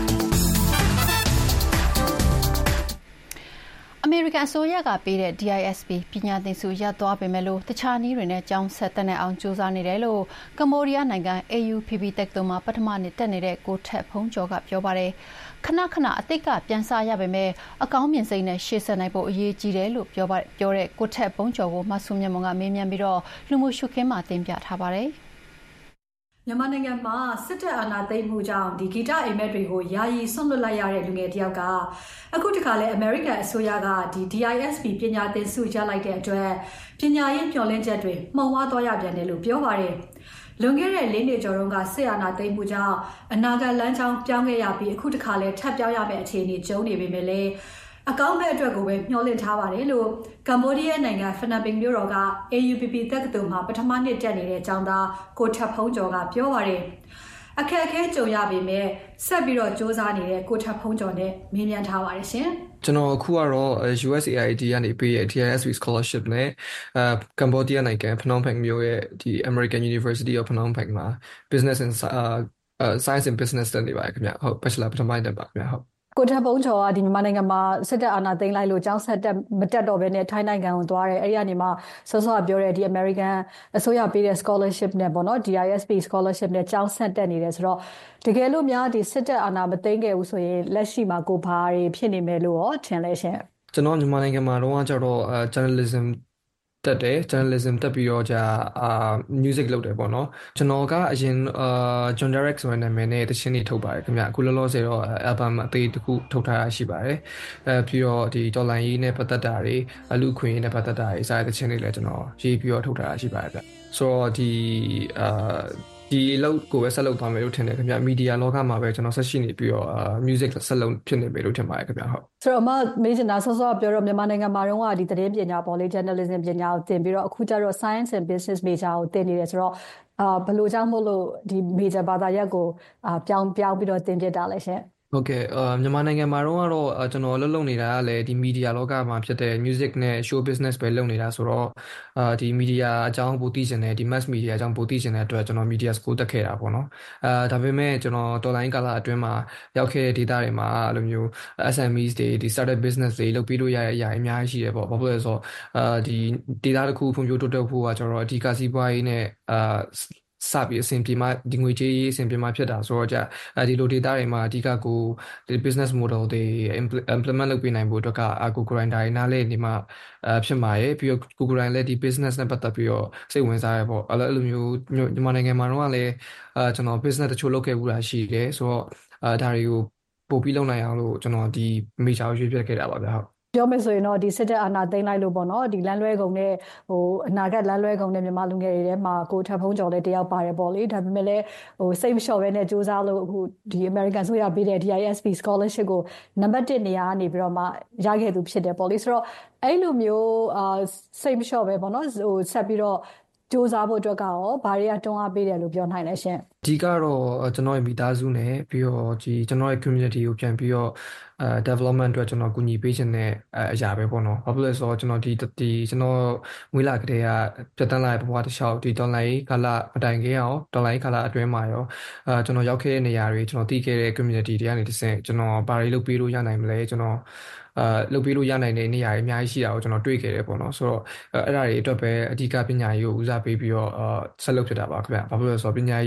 အမေရိကန်အစိုးရကပေးတဲ့ D I S P ပညာသင်ဆုရသွားပေမဲ့လို့တခြားနည်းတွေနဲ့ကျောင်းဆက်တက်နေအောင်ကြိုးစားနေတယ်လို့ကမ္ဘောဒီးယားနိုင်ငံ A U P P တက္ကသိုလ်မှာပထမနှစ်တက်နေတဲ့ကိုထက်ဖုံးကျော်ကပြောပါတယ်ခဏခဏအသိကပြန်စားရပေမဲ့အကောင်းမြင်စိတ်နဲ့ရှေ့ဆက်နိုင်ဖို့အရေးကြီးတယ်လို့ပြောပါပြောတဲ့ကိုထက်ဖုံးကျော်ကိုမဆုမြတ်မွန်ကမေးမြန်းပြီးတော့လူမှုရှုခင်းမှာတင်ပြထားပါတယ်မြန်မာနိုင်ငံမှာစစ်တပ်အာဏာသိမ်းမှုကြောင့်ဒီဂီတအိမ်မက်တွေကိုယာယီဆွန့်လွတ်လိုက်ရတဲ့လူငယ်တယောက်ကအခုတခါလဲအမေရိကန်အစိုးရကဒီ D I S P ပညာသင်ဆုရလိုက်တဲ့အတွက်ပညာရေးမျှော်လင့်ချက်တွေမှုံဝါးသွားရပြန်တယ်လို့ပြောပါတယ်။လွန်ခဲ့တဲ့လေးနှစ်ကျော်တုန်းကစစ်အာဏာသိမ်းမှုကြောင့်အနာဂတ်လမ်းကြောင်းပြောင်းခဲ့ရပြီးအခုတခါလဲထပ်ပြောင်းရမယ့်အခြေအနေကြုံနေပေမဲ့လည်းအကောင့်မဲ့အတွက်ကိုပဲမျှော်လင့်ထားပါတယ်လို့ကမ္ဘောဒီးယားနိုင်ငံဖနွမ်ပင်မြို့တော်က A U P P တက္ကသိုလ်မှာပထမနှစ်တက်နေတဲ့ကျောင်းသားကိုထပ်ဖုံးကျော်ကပြောပါတယ်။အခက်အခဲကြုံရပေမဲ့ဆက်ပြီးတော့စ조사နေတဲ့ကိုထပ်ဖုံးကျော်နဲ့မေးမြန်းထားပါတယ်ရှင်။ကျွန်တော်အခုကတော့ U S A I D ကနေပေးတဲ့ D I S P scholarship နဲ့အဲကမ္ဘောဒီးယားနိုင်ငံဖနွမ်ပင်မြို့ရဲ့ဒီ American University of Phnom Penh မှာ business and uh, science and business တက်နေပါတယ်ခင်ဗျ။ဟုတ် bachelor ပထမနှစ်ပါခင်ဗျ။ဟုတ်ကိုထပ်ပုံးချော်ကဒီမြန်မာနိုင်ငံမှာစစ်တပ်အာဏာသိမ်းလိုက်လို့ကျောင်းဆက်တက်မတက်တော့ဘဲနဲ့ထိုင်းနိုင်ငံကိုသွားတယ်အဲ့ဒီကနေမှစောစောကပြောတဲ့ဒီ American အစိုးရပေးတဲ့ scholarship နဲ့ပေါ့နော် D I S P scholarship နဲ့ကျောင်းဆက်တက်နေတယ်ဆိုတော့တကယ်လို့များဒီစစ်တပ်အာဏာမသိမ်းခဲ့ဘူးဆိုရင်လက်ရှိမှာကိုဘာတွေဖြစ်နေမယ်လို့ရောထင်လဲရှင်ကျွန်တော်မြန်မာနိုင်ငံမှာတော့ကျတော့ journalismတက်တယ် journalism တက်ပြီးတော့じゃအာ music လုပ်တယ်ပေါ့နော်ကျွန်တော်ကအရင်အာ John Derek ဆိုတဲ့နာမည်နဲ့တခြင်းတွေထုတ်ပါတယ်ခင်ဗျအခုလောလောဆယ်တော့ album အသေးတစ်ခုထုတ်ထားရရှိပါတယ်အဲပြီးတော့ဒီ dollar ရေးနဲ့ပတ်သက်တာတွေအလူခွင့်ရေးနဲ့ပတ်သက်တာတွေစားတဲ့တခြင်းတွေလည်းကျွန်တော်ရေးပြီးတော့ထုတ်ထားရရှိပါတယ်ဗျဆိုတော့ဒီအာဒီလောက်ကိုပဲဆက်လုပ်သွားမယ်လို့ထင်တယ်ခင်ဗျမီဒီယာလောကမှာပဲကျွန်တော်ဆက်ရှိနေပြီးတော့ music ဆက်လုပ်ဖြစ်နေမယ်လို့ထင်ပါတယ်ခင်ဗျဟုတ်ဆိုတော့အမမေးချင်တာဆောစောပြောတော့မြန်မာနိုင်ငံမှာတော့ဒီသတင်းပညာပေါ်လေ journalism ပညာကိုသင်ပြီးတော့အခုကျတော့ science and business major ကိုသင်နေတယ်ဆိုတော့အာဘယ်လိုကြောင့်မို့လို့ဒီ major ဘာသာရပ်ကိုအာပြောင်းပြောင်းပြီးတော့သင်ပြတာလဲရှင်ဟုတ်ကဲ့အာမြန်မာနိုင်ငံမှာတော့ကျွန်တော်လှုပ်လှုပ်နေတာကလည်းဒီမီဒီယာလောကမှာဖြစ်တဲ့ music နဲ့ show business ပဲလုပ်နေတာဆိုတော့အာဒီမီဒီယာအကြောင်းပိုသိချင်တယ်ဒီ mass media အကြောင်းပိုသိချင်တဲ့အတွက်ကျွန်တော် media school တက်ခဲ့တာပေါ့နော်အာဒါပေမဲ့ကျွန်တော် online ကာလအတွင်းမှာရောက်ခဲ့တဲ့ data တွေမှာအဲ့လိုမျိုး S M Es တွေဒီ startup business တွေလုပ်ပြီးလို့ရတဲ့အရာအများကြီးရှိတယ်ပေါ့ဘာဖြစ်လဲဆိုတော့အာဒီ data တစ်ခုဖွံ့ဖြိုးတိုးတက်ဖို့ကကျွန်တော်အဓိကစီးပွားရေးနဲ့အာစပြီးအဆင်ပြေမှဒီငွေကြေးအဆင်ပြေမှဖြစ်တာဆိုတော့じゃအဲဒီလို data တွေမှာအဓိကကိုဒီ business model တွေ implement လုပ်ပေးနိုင်ဖို့အတွက်ကကို grinder တွေနားလဲနေမှအဖြစ်မှာရယ်ပြီးတော့ကို grinder လည်းဒီ business နဲ့ပတ်သက်ပြီးတော့စိတ်ဝင်စားရပေါ့အဲ့လိုမျိုးမြန်မာနိုင်ငံမှာတော့လည်းအဲကျွန်တော် business တချို့လုပ်ခဲ့ဘူးတာရှိတယ်ဆိုတော့အဲဒါတွေကိုပို့ပြီးလုပ်နိုင်အောင်လို့ကျွန်တော်ဒီ major ရွေးပြခဲ့တာပါဗျာဟုတ်ပြောမယ်ဆိုရင်တော့ဒီစစ်တပ်အာဏာသိမ်းလိုက်လို့ပေါ့နော်ဒီလမ်းလွဲကုန်နဲ့ဟိုအနာဂတ်လမ်းလွဲကုန်နဲ့မြန်မာလူငယ်တွေထဲမှာကိုထပ်ဖုံးကျော်လည်းတယောက်ပါတယ်ပေါ့လေဒါပေမဲ့လည်းဟိုစိတ်မလျှော့ပဲနဲ့စူးစမ်းလို့အခုဒီ American ဆိုရပေးတဲ့ D I S P scholarship ကိုနံပါတ်oneနေရာကနေပြီးတော့မှရခဲ့သူဖြစ်တယ်ပေါ့လေဆိုတော့အဲ့လိုမျိုးအာစိတ်မလျှော့ပဲပေါ့နော်ဟိုဆက်ပြီးတော့စူးစမ်းဖို့အတွက်ကရောဘာတွေကတွန်းအားပေးတယ်လို့ပြောနိုင်လဲရှင်အဓိကတော့ကျွန်တော်ရဲ့မိသားစုနဲ့ပြီးတော့ဒီကျွန်တော်ရဲ့ community ကိုပြန်ပြီးတော့အဲ development အတွက်ကျွန်တော်ကူညီပေးခြင်းနဲ့အရာပဲပေါ့နော်ဘာဖြစ်လဲဆိုတော့ကျွန်တော်ဒီဒီကျွန်တော်မွေးလာကတည်းကပြတ်တန်းလာတဲ့ဘဝတစ်လျှောက်ဒီ online ကာလမတိုင်ခင်အောင် online ကာလအတွင်းမှာရောအဲကျွန်တော်ရောက်ခဲ့တဲ့နေရာတွေကျွန်တော်တည်ခဲ့တဲ့ community တွေကနေတစ်ဆင့်ကျွန်တော်ဘာတွေလုပ်ပေးလို့ရနိုင်မလဲကျွန်တော်အာလုပ်ပေးလို့ရနိုင်တဲ့နေရာတွေအများကြီးရှိတာကိုကျွန်တော်တွေ့ခဲ့တယ်ပေါ့နော်ဆိုတော့အဲ့ဒါတွေအတွက်ပဲအဓိကပညာရေးကိုဦးစားပေးပြီးတော့အာဆက်လုပ်ဖြစ်တာပါခင်ဗျဘာဖြစ်လို့လဲဆိုတော့ပညာရေးရှိမှ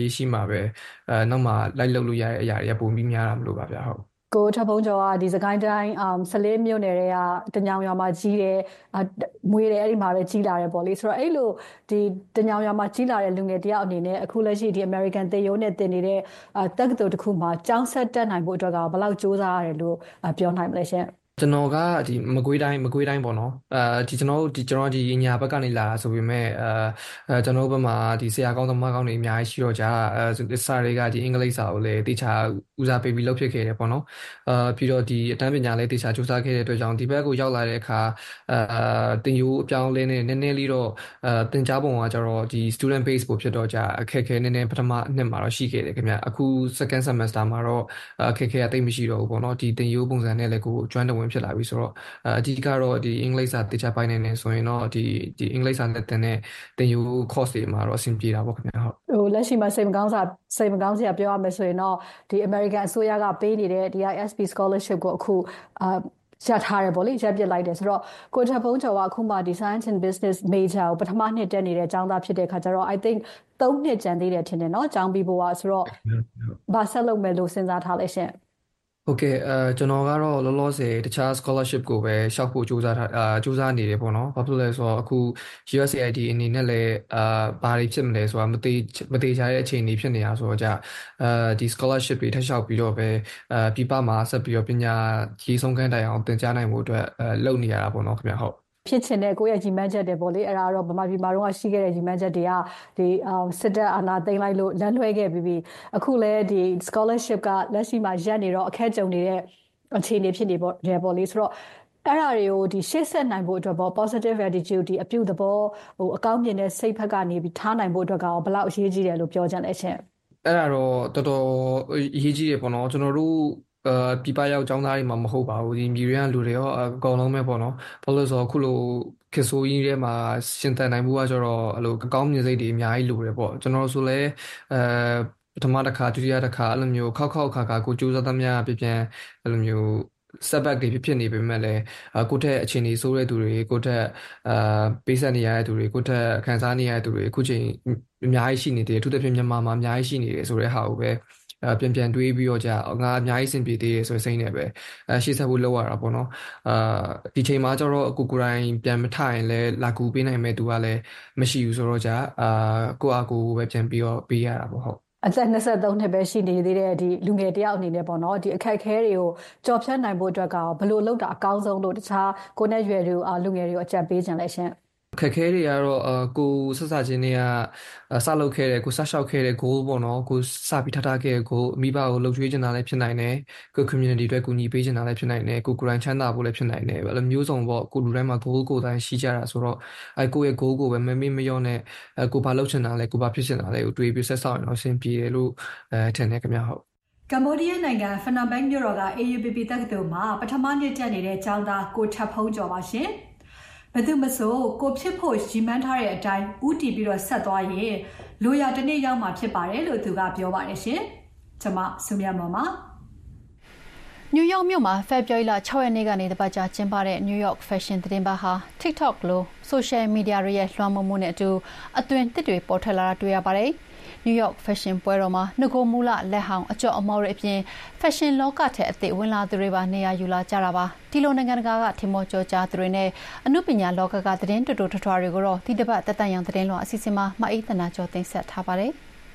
ပဲအဲနောက်မှလိုက်လုပ်လို့ရတဲ့အရာတွေကပုံပြီးများတာမလို့ပါဗျာဟုတ်ကိုထပ်ပုံးကျော်ကဒီစကိုင်းတိုင်းအမ်ဆလေးမြို့နယ်တွေကတညောင်ရွာမှာကြီးတယ်မွေးတယ်အဲ့ဒီမှာပဲကြီးလာတယ်ပေါ့လေဆိုတော့အဲ့လိုဒီတညောင်ရွာမှာကြီးလာတဲ့လူငယ်တယောက်အနေနဲ့အခုလက်ရှိဒီ American သေယုံနဲ့တင်နေတဲ့တက္ကသိုလ်တစ်ခုမှာကျောင်းဆက်တက်နိုင်ဖို့အတွက်ကဘယ်လောက်စူးစမ်းရတယ်လို့ပြောနိုင်မလဲရှင်ကျွန်တော်ကဒီမကွေးတိုင်းမကွေးတိုင်းပေါ့နော်အဲဒီကျွန်တော်ဒီကျွန်တော်ဒီညာဘက်ကနေလာဆိုပေမဲ့အဲကျွန်တော်ဘက်မှာဒီဆရာကောင်းသမားကောင်းတွေအများကြီးရှိတော့ကြာအဲစာတွေကဒီအင်္ဂလိပ်စာကိုလည်းတေချာဦးစားပေးပြီးလုပ်ဖြစ်ခဲ့တယ်ပေါ့နော်အဲပြီးတော့ဒီအတန်းပညာလည်းတေချာစူးစမ်းခဲ့တဲ့အတွက်ကြောင့်ဒီဘက်ကိုရောက်လာတဲ့အခါအဲတင်ယူအပြောင်းလဲနဲ့နည်းနည်းလေးတော့အဲတင်ကြားပုံကကျတော့ဒီ student base ပို့ဖြစ်တော့ကြာအခက်ခဲနည်းနည်းပထမနှစ်မှာတော့ရှိခဲ့တယ်ခင်ဗျအခု second semester မှာတော့အခက်ခဲအသိမရှိတော့ဘူးပေါ့နော်ဒီတင်ယူပုံစံနဲ့လည်းကိုကျွမ်းတဝင်ဖြစ်လာပြီဆိုတော့အဓိကတော့ဒီအင်္ဂလိပ်စာတေချာပိုင်းနေနေဆိုရင်တော့ဒီဒီအင်္ဂလိပ်စာနဲ့တင်တဲ့တင်ယူ course တွေမှာတော့အဆင်ပြေတာပေါ့ခင်ဗျာဟုတ်ဟိုလက်ရှိမှာစိတ်မကောင်းစာစိတ်မကောင်းစရာပြောရမယ်ဆိုရင်တော့ဒီ American အစိုးရကပေးနေတဲ့ဒီ I S P scholarship ကိုအခုအာရထားတယ်ပေါ့လေရပ်ပစ်လိုက်တယ်ဆိုတော့ကိုထပ်ပုံးကျော်ကအခုမှဒီ Science and Business major ကိုပထမနှစ်တက်နေတဲ့ကျောင်းသားဖြစ်တဲ့ခါကျတော့ I think သုံးနှစ်ကျန်သေးတယ်ထင်တယ်เนาะကျောင်းပြီးဖို့อ่ะဆိုတော့ဘာဆက်လုပ်မယ်လို့စဉ်းစားထားလဲရှင်โอเคအဲကျွန်တော်ကတော့လောလောဆယ်တခြား scholarship ကိုပဲရှောက်ဖို့ကြိုးစားထားအာကြိုးစားနေတယ်ပေါ့နော်ဘာဖြစ်လို့လဲဆိုတော့အခု U S A I D အနေနဲ့လည်းအာဘာတွေဖြစ်မလဲဆိုတာမသိမသိချာတဲ့အခြေအနေဖြစ်နေတာဆိုတော့じゃအဲဒီ scholarship တွေထပ်လျှောက်ပြီးတော့ပဲအာပြပမှာဆက်ပြီးတော့ပညာရေးဆုံးခန်းတိုင်အောင်သင်ကြားနိုင်ဖို့အတွက်အဲလုပ်နေရတာပေါ့နော်ခင်ဗျာဟုတ်ဖြစ်ချင်တဲ့ကိုယ့်ရဲ့ကြီးမှန်းချက်တွေပေါ့လေအဲ့ဒါတော့ဗမာပြည်မှာတော့ရှိခဲ့တဲ့ကြီးမှန်းချက်တွေကဒီစစ်တပ်အာဏာသိမ်းလိုက်လို့လမ်းလွှဲခဲ့ပြီးပြီအခုလည်းဒီ scholarship ကလက်ရှိမှာရက်နေတော့အခက်ကြုံနေတဲ့အခြေအနေဖြစ်နေပေါ့တယ်ပေါ့လေဆိုတော့အဲ့ဒါတွေကိုဒီရှေ့ဆက်နိုင်ဖို့အတွက်ပေါ့ positive attitude ဒီအပြုသဘောဟိုအကောင်းမြင်တဲ့စိတ်ဖက်ကနေပြီးထားနိုင်ဖို့အတွက်ကဘယ်လောက်အရေးကြီးတယ်လို့ပြောချင်လဲရှင်အဲ့ဒါတော့တော်တော်အရေးကြီးတယ်ပေါ့နော်ကျွန်တော်တို့အာပြပရောက်ကျောင်းသားတွေမှာမဟုတ်ပါဘူးဒီမြေရန်လူတွေရောအကောင်လုံးပဲပေါ့နော်ဘာလို့ဆိုတော့ခုလိုခေဆိုးကြီးထဲမှာရှင်းတန်နိုင်မှုကကျတော့အဲ့လိုကောင်းမြင်စိတ်တွေအများကြီးလိုတယ်ပေါ့ကျွန်တော်ဆိုလဲအဲပထမတစ်ခါဒုတိယတစ်ခါအဲ့လိုမျိုးခောက်ခောက်ခါခါကိုကြိုးစားသမျှပြပြန်အဲ့လိုမျိုး setback တွေဖြစ်ဖြစ်နေပေမဲ့လည်းကိုယ့်ထက်အခြေအနေဆိုးတဲ့သူတွေကိုယ့်ထက်အာပေးဆက်နေရတဲ့သူတွေကိုယ့်ထက်ခံစားနေရတဲ့သူတွေအခုချိန်အများကြီးရှိနေတယ်အထူးသဖြင့်မြန်မာမှာအများကြီးရှိနေတယ်ဆိုတဲ့ဟာကိုပဲအဲပြန်ပြန်တွေးပြီးတော့ကြာငါအများကြီးစင်ပြေသေးတယ်ဆိုတဲ့စိတ်နဲ့ပဲအဲရှေ့ဆက်ဖို့လုပ်ရတာပေါ့နော်အာဒီချိန်မှာကျတော့ကိုကိုတိုင်းပြန်မထရင်လည်းလာကူပေးနိုင်မဲ့သူကလည်းမရှိဘူးဆိုတော့ကြာအာကိုအကူပဲပြန်ပြီးတော့ပေးရတာပေါ့ဟုတ်အသက်၂၃နှစ်ပဲရှိနေသေးတဲ့ဒီလူငယ်တယောက်အနေနဲ့ပေါ့နော်ဒီအခက်အခဲတွေကိုကြော်ဖြတ်နိုင်ဖို့အတွက်ကဘယ်လိုလုပ်တာအကောင်းဆုံးလို့တခြားကိုနဲ့ရွယ်တွေလူငယ်တွေကိုအကြံပေးခြင်းလဲရှင်ခက်ခဲတွေကတော့အကိုဆက်စချင်းတွေကစလုပ်ခဲ့တယ်ကိုဆက်လျှောက်ခဲ့တဲ့ goal ပေါ့နော်ကိုစပြီးထားထားခဲ့တဲ့ goal မိဘကိုလှုပ်ကျွေးချင်တာလည်းဖြစ်နိုင်တယ်ကို community အတွက်ကူညီပေးချင်တာလည်းဖြစ်နိုင်တယ်ကိုကိုယ်တိုင်ချမ်းသာဖို့လည်းဖြစ်နိုင်တယ်အဲ့လိုမျိုးစုံပေါ့ကိုလူတိုင်းမှာ goal ကိုယ်တိုင်ရှိကြတာဆိုတော့အဲကိုရဲ့ goal ကိုပဲမမေ့မလျော့နဲ့အဲကိုဘာလုပ်ချင်တာလဲကိုဘာဖြစ်ချင်တာလဲကိုတွေးပြီးဆက်ဆောင်ရင်တော့အဆင်ပြေတယ်လို့အဲထင်တယ်ခင်ဗျာဟုတ်ကမ္ဘောဒီးယားနိုင်ငံဖနွမ်ဘိုင်းမြို့တော်က A U P P တက္ကသိုလ်မှာပထမနှစ်တက်နေတဲ့ကျောင်းသားကိုထပ်ဖုံးကျော်ပါရှင်ဘယ်သူမဆိုကိုဖြစ်ဖို့ရည်မှန်းထားတဲ့အတိုင်းဥတီပြီးတော့ဆက်သွားရင်လိုရာတစ်နေ့ရောက်မှာဖြစ်ပါတယ်လို့သူကပြောပါတယ်ရှင်။ကျွန်မစုမြတ်မော်ပါ။နယူးယောက်မြို့မှာဖေဖော်ဝါရီလ၆ရက်နေ့ကနေတပတ်ကြာကျင်းပတဲ့ New York Fashion သတင်းပတ်ဟာ TikTok လို social media တွေရဲ့လွှမ်းမိုးမှုနဲ့အတူအသွင်သစ်တွေပေါ်ထွက်လာတာတွေ့ရပါတယ်။ New York Fashion ပွဲတော်မှာငကိုမူလလက်ဟောင်းအကျော်အမော်တွေအပြင် Fashion လောကထဲအသစ်ဝင်လာသူတွေပါနေရာယူလာကြတာပါဒီလိုနိုင်ငံတကာကထင်မောကျော်ကြားသူတွေနဲ့အမှုပညာလောကကသတင်းတူတူထွထွားတွေကိုတော့ဒီတစ်ပတ်သက်တမ်းရောင်သတင်းလွှာအစီအစဉ်မှာမအေးသနာကျော်တင်ဆက်ထားပါတယ်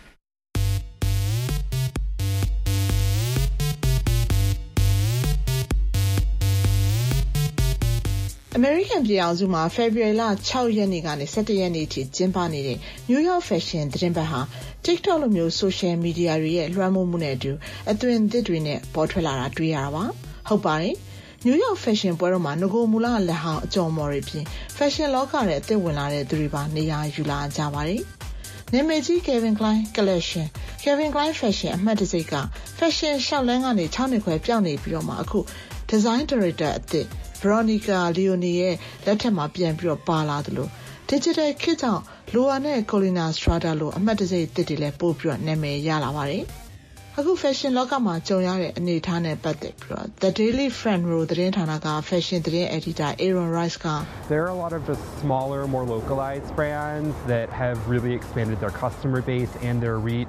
အမေရိကန်ပြည်အောင်စုမှာဖေဖော်ဝါရီလ၆ရက်နေ့ကနေ၁၁ရက်နေ့ထိကျင်းပနေတဲ့ New York Fashion သတင်းပတ်ဟာ TikTok လိုမျိုး social media တွေရဲ့လွှမ်းမိုးမှုနဲ့အတူအသွင်သစ်တွေနဲ့ပေါ်ထွက်လာတာတွေ့ရတာပါဟုတ်ပါတယ် New York Fashion ပွဲတော်မှာငကိုမူလလက်ဟောင်းအကျော်မော်တွေဖြင့် Fashion လောကရဲ့အသစ်ဝင်လာတဲ့သူတွေပါနေရာယူလာကြပါတယ်နာမည်ကြီး Calvin Klein Collection Calvin Klein Fashion အမှတ်တံဆိပ်က Fashion ရှောက်လန်းကနေ၆နှစ်ခွဲပြောင်းနေပြီးတော့မှအခု Design Director အသစ်Veronica Leone ရဲ့လက်ထက်မှာပြန်ပြီးတော့ပါလာသလို Digital ခေတ်ကြောင့် Loa နဲ့ Colina Strada လိုအမှတ်တံဆိပ်အသစ်တွေလည်းပို့ပြီးတော့နာမည်ရလာပါတယ်။အခု fashion လောကမှာကြုံရတဲ့အနေအထားနဲ့ပတ်သက်ပြီးတော့ The Daily Friend လို့သတင်းဌာနက fashion သတင်း editor Aaron Rice က There are a lot of just smaller, more localized brands that have really expanded their customer base and their reach.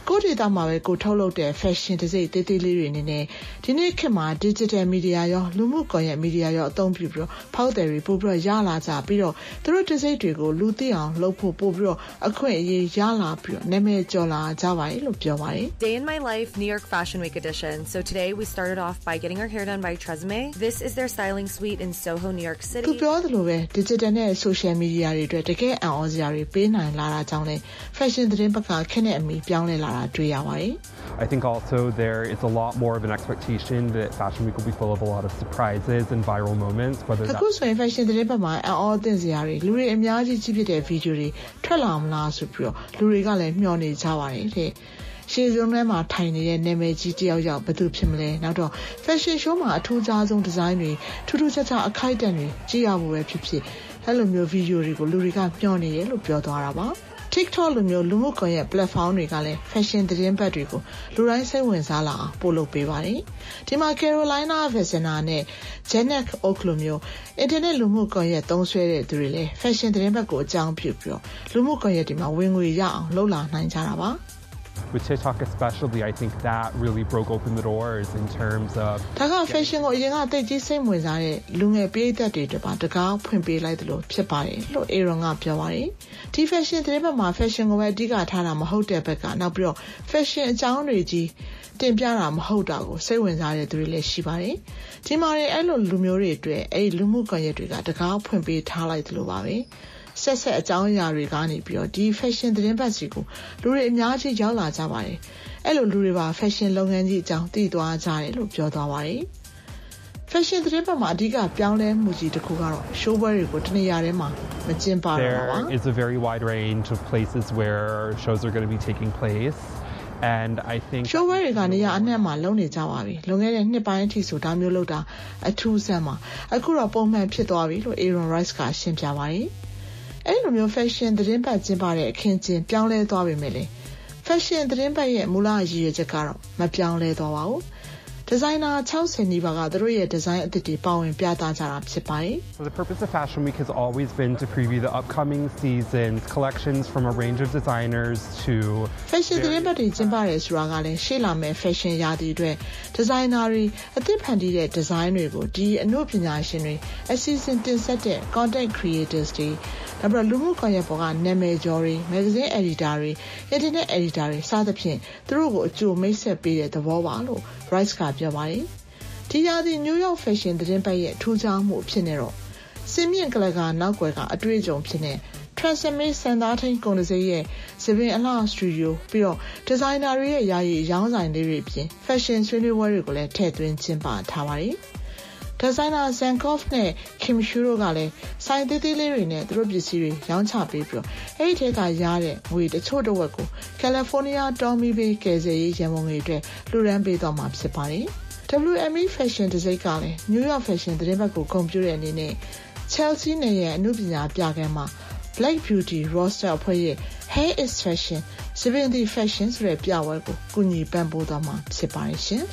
ကိုဒေတာမှာပဲကိုထုတ်လုပ်တဲ့ fashion တစ်စိတ်တေးသေးလေးတွေအနေနဲ့ဒီနေ့ခေတ်မှာ digital media ရောလူမှုကွန်ရက် media ရောအသုံးပြုပြီးတော့ဖောက်တယ်တွေပို့ပြီးတော့ရလာကြပြီးတော့သူတို့တစ်စိတ်တွေကိုလူသိအောင်လုပ်ဖို့ပို့ပြီးတော့အခွင့်အရေးရလာပြီးတော့နာမည်ကျော်လာကြပါတယ်လို့ပြောပါတယ် Day in my life New York Fashion Week edition. So today we started off by getting our hair done by Tresemme. This is their styling suite in Soho, New York City. သူပြောသလိုပဲ digital နဲ့ social media တွေအတွက်တကယ်အံ့ဩစရာတွေပေးနိုင်လာတာကြောင့်လေ fashion သတင်းဘက်ကခက်နဲ့အမီပြောင်းလဲလာတာတွေ့ရပါတယ် I think also there is a lot more of an expectation that Fashion Week will be full of a lot of surprises and viral moments, whether that's အခုဆိုရင် fashion သတင်းဘက်မှာအံ့ဩသင့်စရာတွေလူတွေအများကြီးကြည့်ဖြစ်တဲ့ video တွေထွက်လာမလားဆိုပြီးတော့လူတွေကလည်းမျှော်နေကြပါတယ်တဲ့ရှေ့ဆုံးထဲမှာထိုင်နေတဲ့နာမည်ကြီးတယောက်ယောက်ဘယ်သူဖြစ်မလဲနောက်တော့ fashion show မှာအထူးခြားဆုံး design တွေထူးထူးခြားခြားအခိုက်အတန့်တွေကြည့်ရဖို့ပဲဖြစ်ဖြစ်အဲ့လိုမျိုး video တွေကိုလူတွေကမျှော်နေတယ်လို့ပြောသွားတာပါ TikTok လိုမျိုးလူမှုကွန်ရက် platform တွေကလည်း fashion သတင်းပတ်တွေကိုလူတိုင်းစိတ်ဝင်စားလာအောင်ပို့လုပ်ပေးပါတယ်ဒီမှာ Carolina Vezina နဲ့ Janet Oak လိုမျိုး internet လူမှုကွန်ရက်သုံးစွဲတဲ့သူတွေလည်း fashion သတင်းပတ်ကိုအကြောင်းပြုပြီးတော့လူမှုကွန်ရက်တွေမှာဝင်ငွေရအောင်လုပ်လာနိုင်ကြတာပါ With TikTok especially, I think that really broke open the doors in terms of ဒါက fashion ကိုအရင်ကတိတ်ကြီးစိတ်ဝင်စားတဲ့လူငယ်ပရိသတ်တွေတပါတကားဖွင့်ပေးလိုက်သလိုဖြစ်ပါတယ်လို့ Aaron ကပြောပါတယ်ဒီ fashion သတင်းပတ်မှာ fashion ကိုပဲအဓိကထားတာမဟုတ်တဲ့ဘက်ကနောက်ပြီးတော့ fashion အကြောင်းတွေကြီးတင်ပြတာမဟုတ်တာကိုစိတ်ဝင်စားတဲ့သူတွေလည်းရှိပါတယ်ဒီမှာလည်းအဲ့လိုလူမျိုးတွေအတွက်အဲ့လူမှုကွန်ရက်တွေကတကားဖွင့်ပေးထားလိုက်သလိုပါပဲဆက်ဆက်အကြောင်းအရာတွေကနေပြီးတော့ဒီ fashion သတင်းပတ်စီကိုလူတွေအများကြီးရောက်လာကြပါတယ်အဲ့လိုလူတွေပါ fashion လုပ်ငန်းကြီးအကြောင်းသိသွားကြတယ်လို့ပြောသွားပါတယ် fashion သတင်းပတ်မှာအဓိကပြောင်းလဲမှုကြီးတစ်ခုကတော့ show ပွဲတွေကိုတနေရာထဲမှာမကျင်းပတော့ပါ There is a very wide range of places where shows are going to be taking place and I think show ပွဲတွေကနေရအနှံ့မှာလုံးနေကြပါပြီလွန်ခဲ့တဲ့နှစ်ပိုင်းအထိဆိုဒါမျိုးလုပ်တာအထူးဆန်းမှာအခုတော့ပုံမှန်ဖြစ်သွားပြီလို့ Aaron Rice ကရှင်းပြပါတယ်အဲ့လိုမျိုး fashion သတင်းပတ်ကျင်းပတဲ့အခင်းကျင်းပြောင်းလဲသွားပြီမယ်လေ fashion သတင်းပတ်ရဲ့မူလရည်ရွယ်ချက်ကတော့မပြောင်းလဲသွားပါဘူး designer sixtyနီးပါးကသူတို့ရဲ့ design အသစ်တွေပါဝင်ပြသကြတာဖြစ်ပါတယ် So the purpose of Fashion Week has always been to preview the upcoming season's collections from a range of designers to fashion သတင်းပတ်တွေကျင်းပရဲဆိုတာကလည်းရှေ့လာမဲ့ fashion ရာသီအတွက် designer တွေအသစ်ဖန်တီးတဲ့ design တွေကိုဒီအမှုပညာရှင်တွေအစီအစဉ်တင်ဆက်တဲ့ content creators တွေနောက်ပြီးလူမှုကွန်ရက်ပေါ်ကနာမည်ကျော်တွေ magazine editor တွေ internet editor တွေစသဖြင့်သူတို့ကိုအကျိုးမိတ်ဆက်ပေးတဲ့သဘောပါလို့ Rice ကပြောပါတယ်ဒီရာသီ New York Fashion သတင်းပတ်ရဲ့ထူးခြားမှုဖြစ်နေတော့စင်မြင့်ကလကနောက်ွယ်ကအတွေ့အကြုံဖြစ်နေ Tresemme စံသားထိန်ကုန်စည်ရဲ့စပင်အလှစတူဒီယိုပြီးတော့ designer တွေရဲ့ယာယီရောင်းဆိုင်လေးတွေပြင် fashion ဆွေးနွေးပွဲတွေကိုလည်းထည့်သွင်းကျင်းပထားပါတယ် designer Zankov နဲ့ Kim Shu တို့ကလည်းဆိုင်သေးသေးလေးတွေနဲ့သူတို့ပစ္စည်းတွေရောင်းချပေးပြီးတော့အဲ့ဒီထဲကရတဲ့ငွေတချို့တစ်ဝက်ကို California Tommy Bay ကယ်ဆယ်ရေးရန်ပုံငွေအတွက်လှူဒါန်းပေးသွားမှာဖြစ်ပါတယ် W M E Fashion တစိတ်ကလည်း New York Fashion သတင်းပတ်ကိုဂုဏ်ပြုတဲ့အနေနဲ့ Chelsea နယ်ရဲ့အမှုပညာပြခန်းမှာ Black Beauty Roster အဖွဲ့ရဲ့ Hair is Fashion, seventy Fashion ဆိုတဲ့ပြပွဲကိုကူညီပံ့ပိုးသွားမှာဖြစ်ပါတယ်ရှင်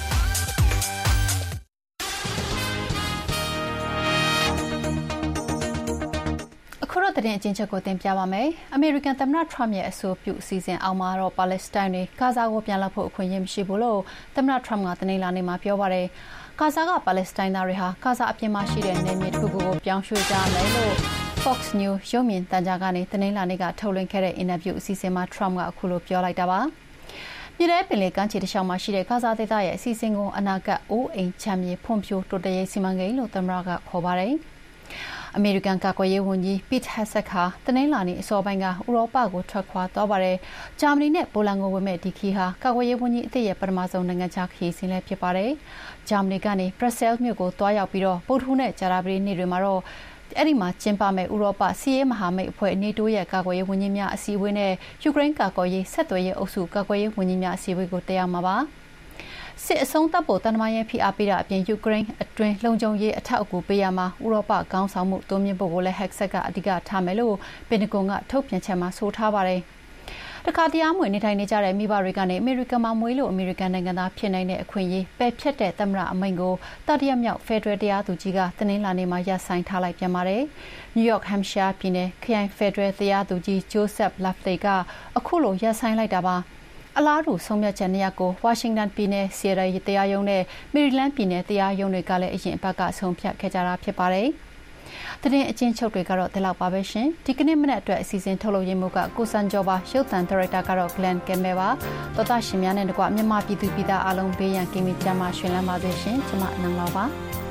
သတင်းအကျဉ်းချုပ်ကိုတင်ပြပါမယ်။ American သမ္မတ Trump ရဲ့အဆိုပြုအစီအစဉ်အောက်မှာတော့ Palestine တွေဂါဇာကိုပြန်လာဖို့အခွင့်အရေးမရှိဘူးလို့သမ္မတ Trump ကတနင်္လာနေ့မှာပြောပါတယ်။ဂါဇာက Palestine သားတွေဟာဂါဇာအပြင်မှာရှိတဲ့နယ်မြေတစ်ခုခုကိုပြောင်းရွှေ့ကြရမယ်လို့ Fox News ရုပ်မြင်သံကြားကနေတနင်္လာနေ့ကထုတ်လွှင့်ခဲ့တဲ့အင်တာဗျူးအစီအစဉ်မှာ Trump ကအခုလိုပြောလိုက်တာပါ။ပြည်ထောင်ပင်လယ်ကမ်းခြေတစ်လျှောက်မှာရှိတဲ့ဂါဇာဒေသရဲ့အစီအစဉ်ကိုအနာဂတ်အိုးအိမ်ချမ်းမြေဖွံ့ဖြိုးတိုးတက်ရေးစီမံကိန်းလို့သမ္မတကခေါ်ပါတယ်။ အမေရိကန်ကာကွယ်ရေးဝန်ကြီး Pete Hegseth ဟာတနင်္လာနေ့အစောပိုင်းကဥရောပကိုထွက်ခွာသွားပါတယ်။ဂျာမနီနဲ့ပိုလန်ကိုဝင်မဲ့ဒီခီဟာကာကွယ်ရေးဝန်ကြီးအသစ်ရဲ့ပထမဆုံးနိုင်ငံခြားခရီးစဉ်လည်းဖြစ်ပါတယ်။ဂျာမနီကနေ Brussels မြို့ကိုတွားရောက်ပြီးတော့ဗုဒ္ဓဟူးနဲ့ကြာသပတေးနေ့တွေမှာတော့အဲ့ဒီမှာကျင်းပမဲ့ဥရောပစီးရေးမဟာမိတ်အဖွဲ့ NATO ရဲ့ကာကွယ်ရေးဝန်ကြီးများအစည်းအဝေးနဲ့ယူကရိန်းကာကွယ်ရေးဆက်သွယ်ရေးအုပ်စုကာကွယ်ရေးဝန်ကြီးများအစည်းအဝေးကိုတက်ရောက်မှာပါ။စစ်အဆုံးသတ်ဖို့တန်တမာရဲ့ဖိအားပေးတာအပြင်ယူကရိန်းအတွင်းလုံခြုံရေးအထောက်အကူပေးရမှာဥရောပကောင်းဆောင်မှုတိုးမြင့်ဖို့ကိုလည်း Hegseth ကအဓိကထားမယ်လို့ပင်တဂွန်ကထုတ်ပြန်ချက်မှာဆိုထားပါတယ်။တခါတရားမဝင်နေထိုင်နေကြတဲ့မိဘတွေကနေအမေရိကန်မှာမွေးလို့အမေရိကန်နိုင်ငံသားဖြစ်နိုင်တဲ့အခွင့်အရေးပယ်ဖျက်တဲ့သမ္မတအမိန့်ကိုတတိယမြောက်ဖက်ဒရယ်တရားသူကြီးကတနင်္လာနေ့မှာရပ်ဆိုင်းထားလိုက်ပြန်ပါတယ်။ New York Hampshire ပြည်နယ်ခရိုင်ဖက်ဒရယ်တရားသူကြီး Joseph Lafley ကအခုလိုရပ်ဆိုင်းလိုက်တာပါ။အလားတူဆုံးဖြတ်ချက်နှစ်ရပ်ကိုဝါရှင်တန်ပြည်နယ်စီရယ်တရားရုံးနဲ့မေရီလန်းပြည်နယ်တရားရုံးတွေကလည်းအရင်အပတ်ကဆုံးဖြတ်ခဲ့ကြတာဖြစ်ပါတယ်။သတင်းအချင်းချုပ်တွေကတော့ဒီလောက်ပါပဲရှင်။ဒီကနေ့မနေ့အတွက်အစီအစဉ်ထုတ်လုပ်ရင်းမှုကကိုစံကျော်ပါရုပ်သံဒါရိုက်တာကတော့ Glenn Campbell ပါ။သောသားရှင်များနဲ့တကွမြန်မာပြည်သူပြည်သားအားလုံးဘေးရန်ကင်းပြီးကြမှာရှင်လန်းပါစေရှင်။ကျွန်မနန္ဒာပါ။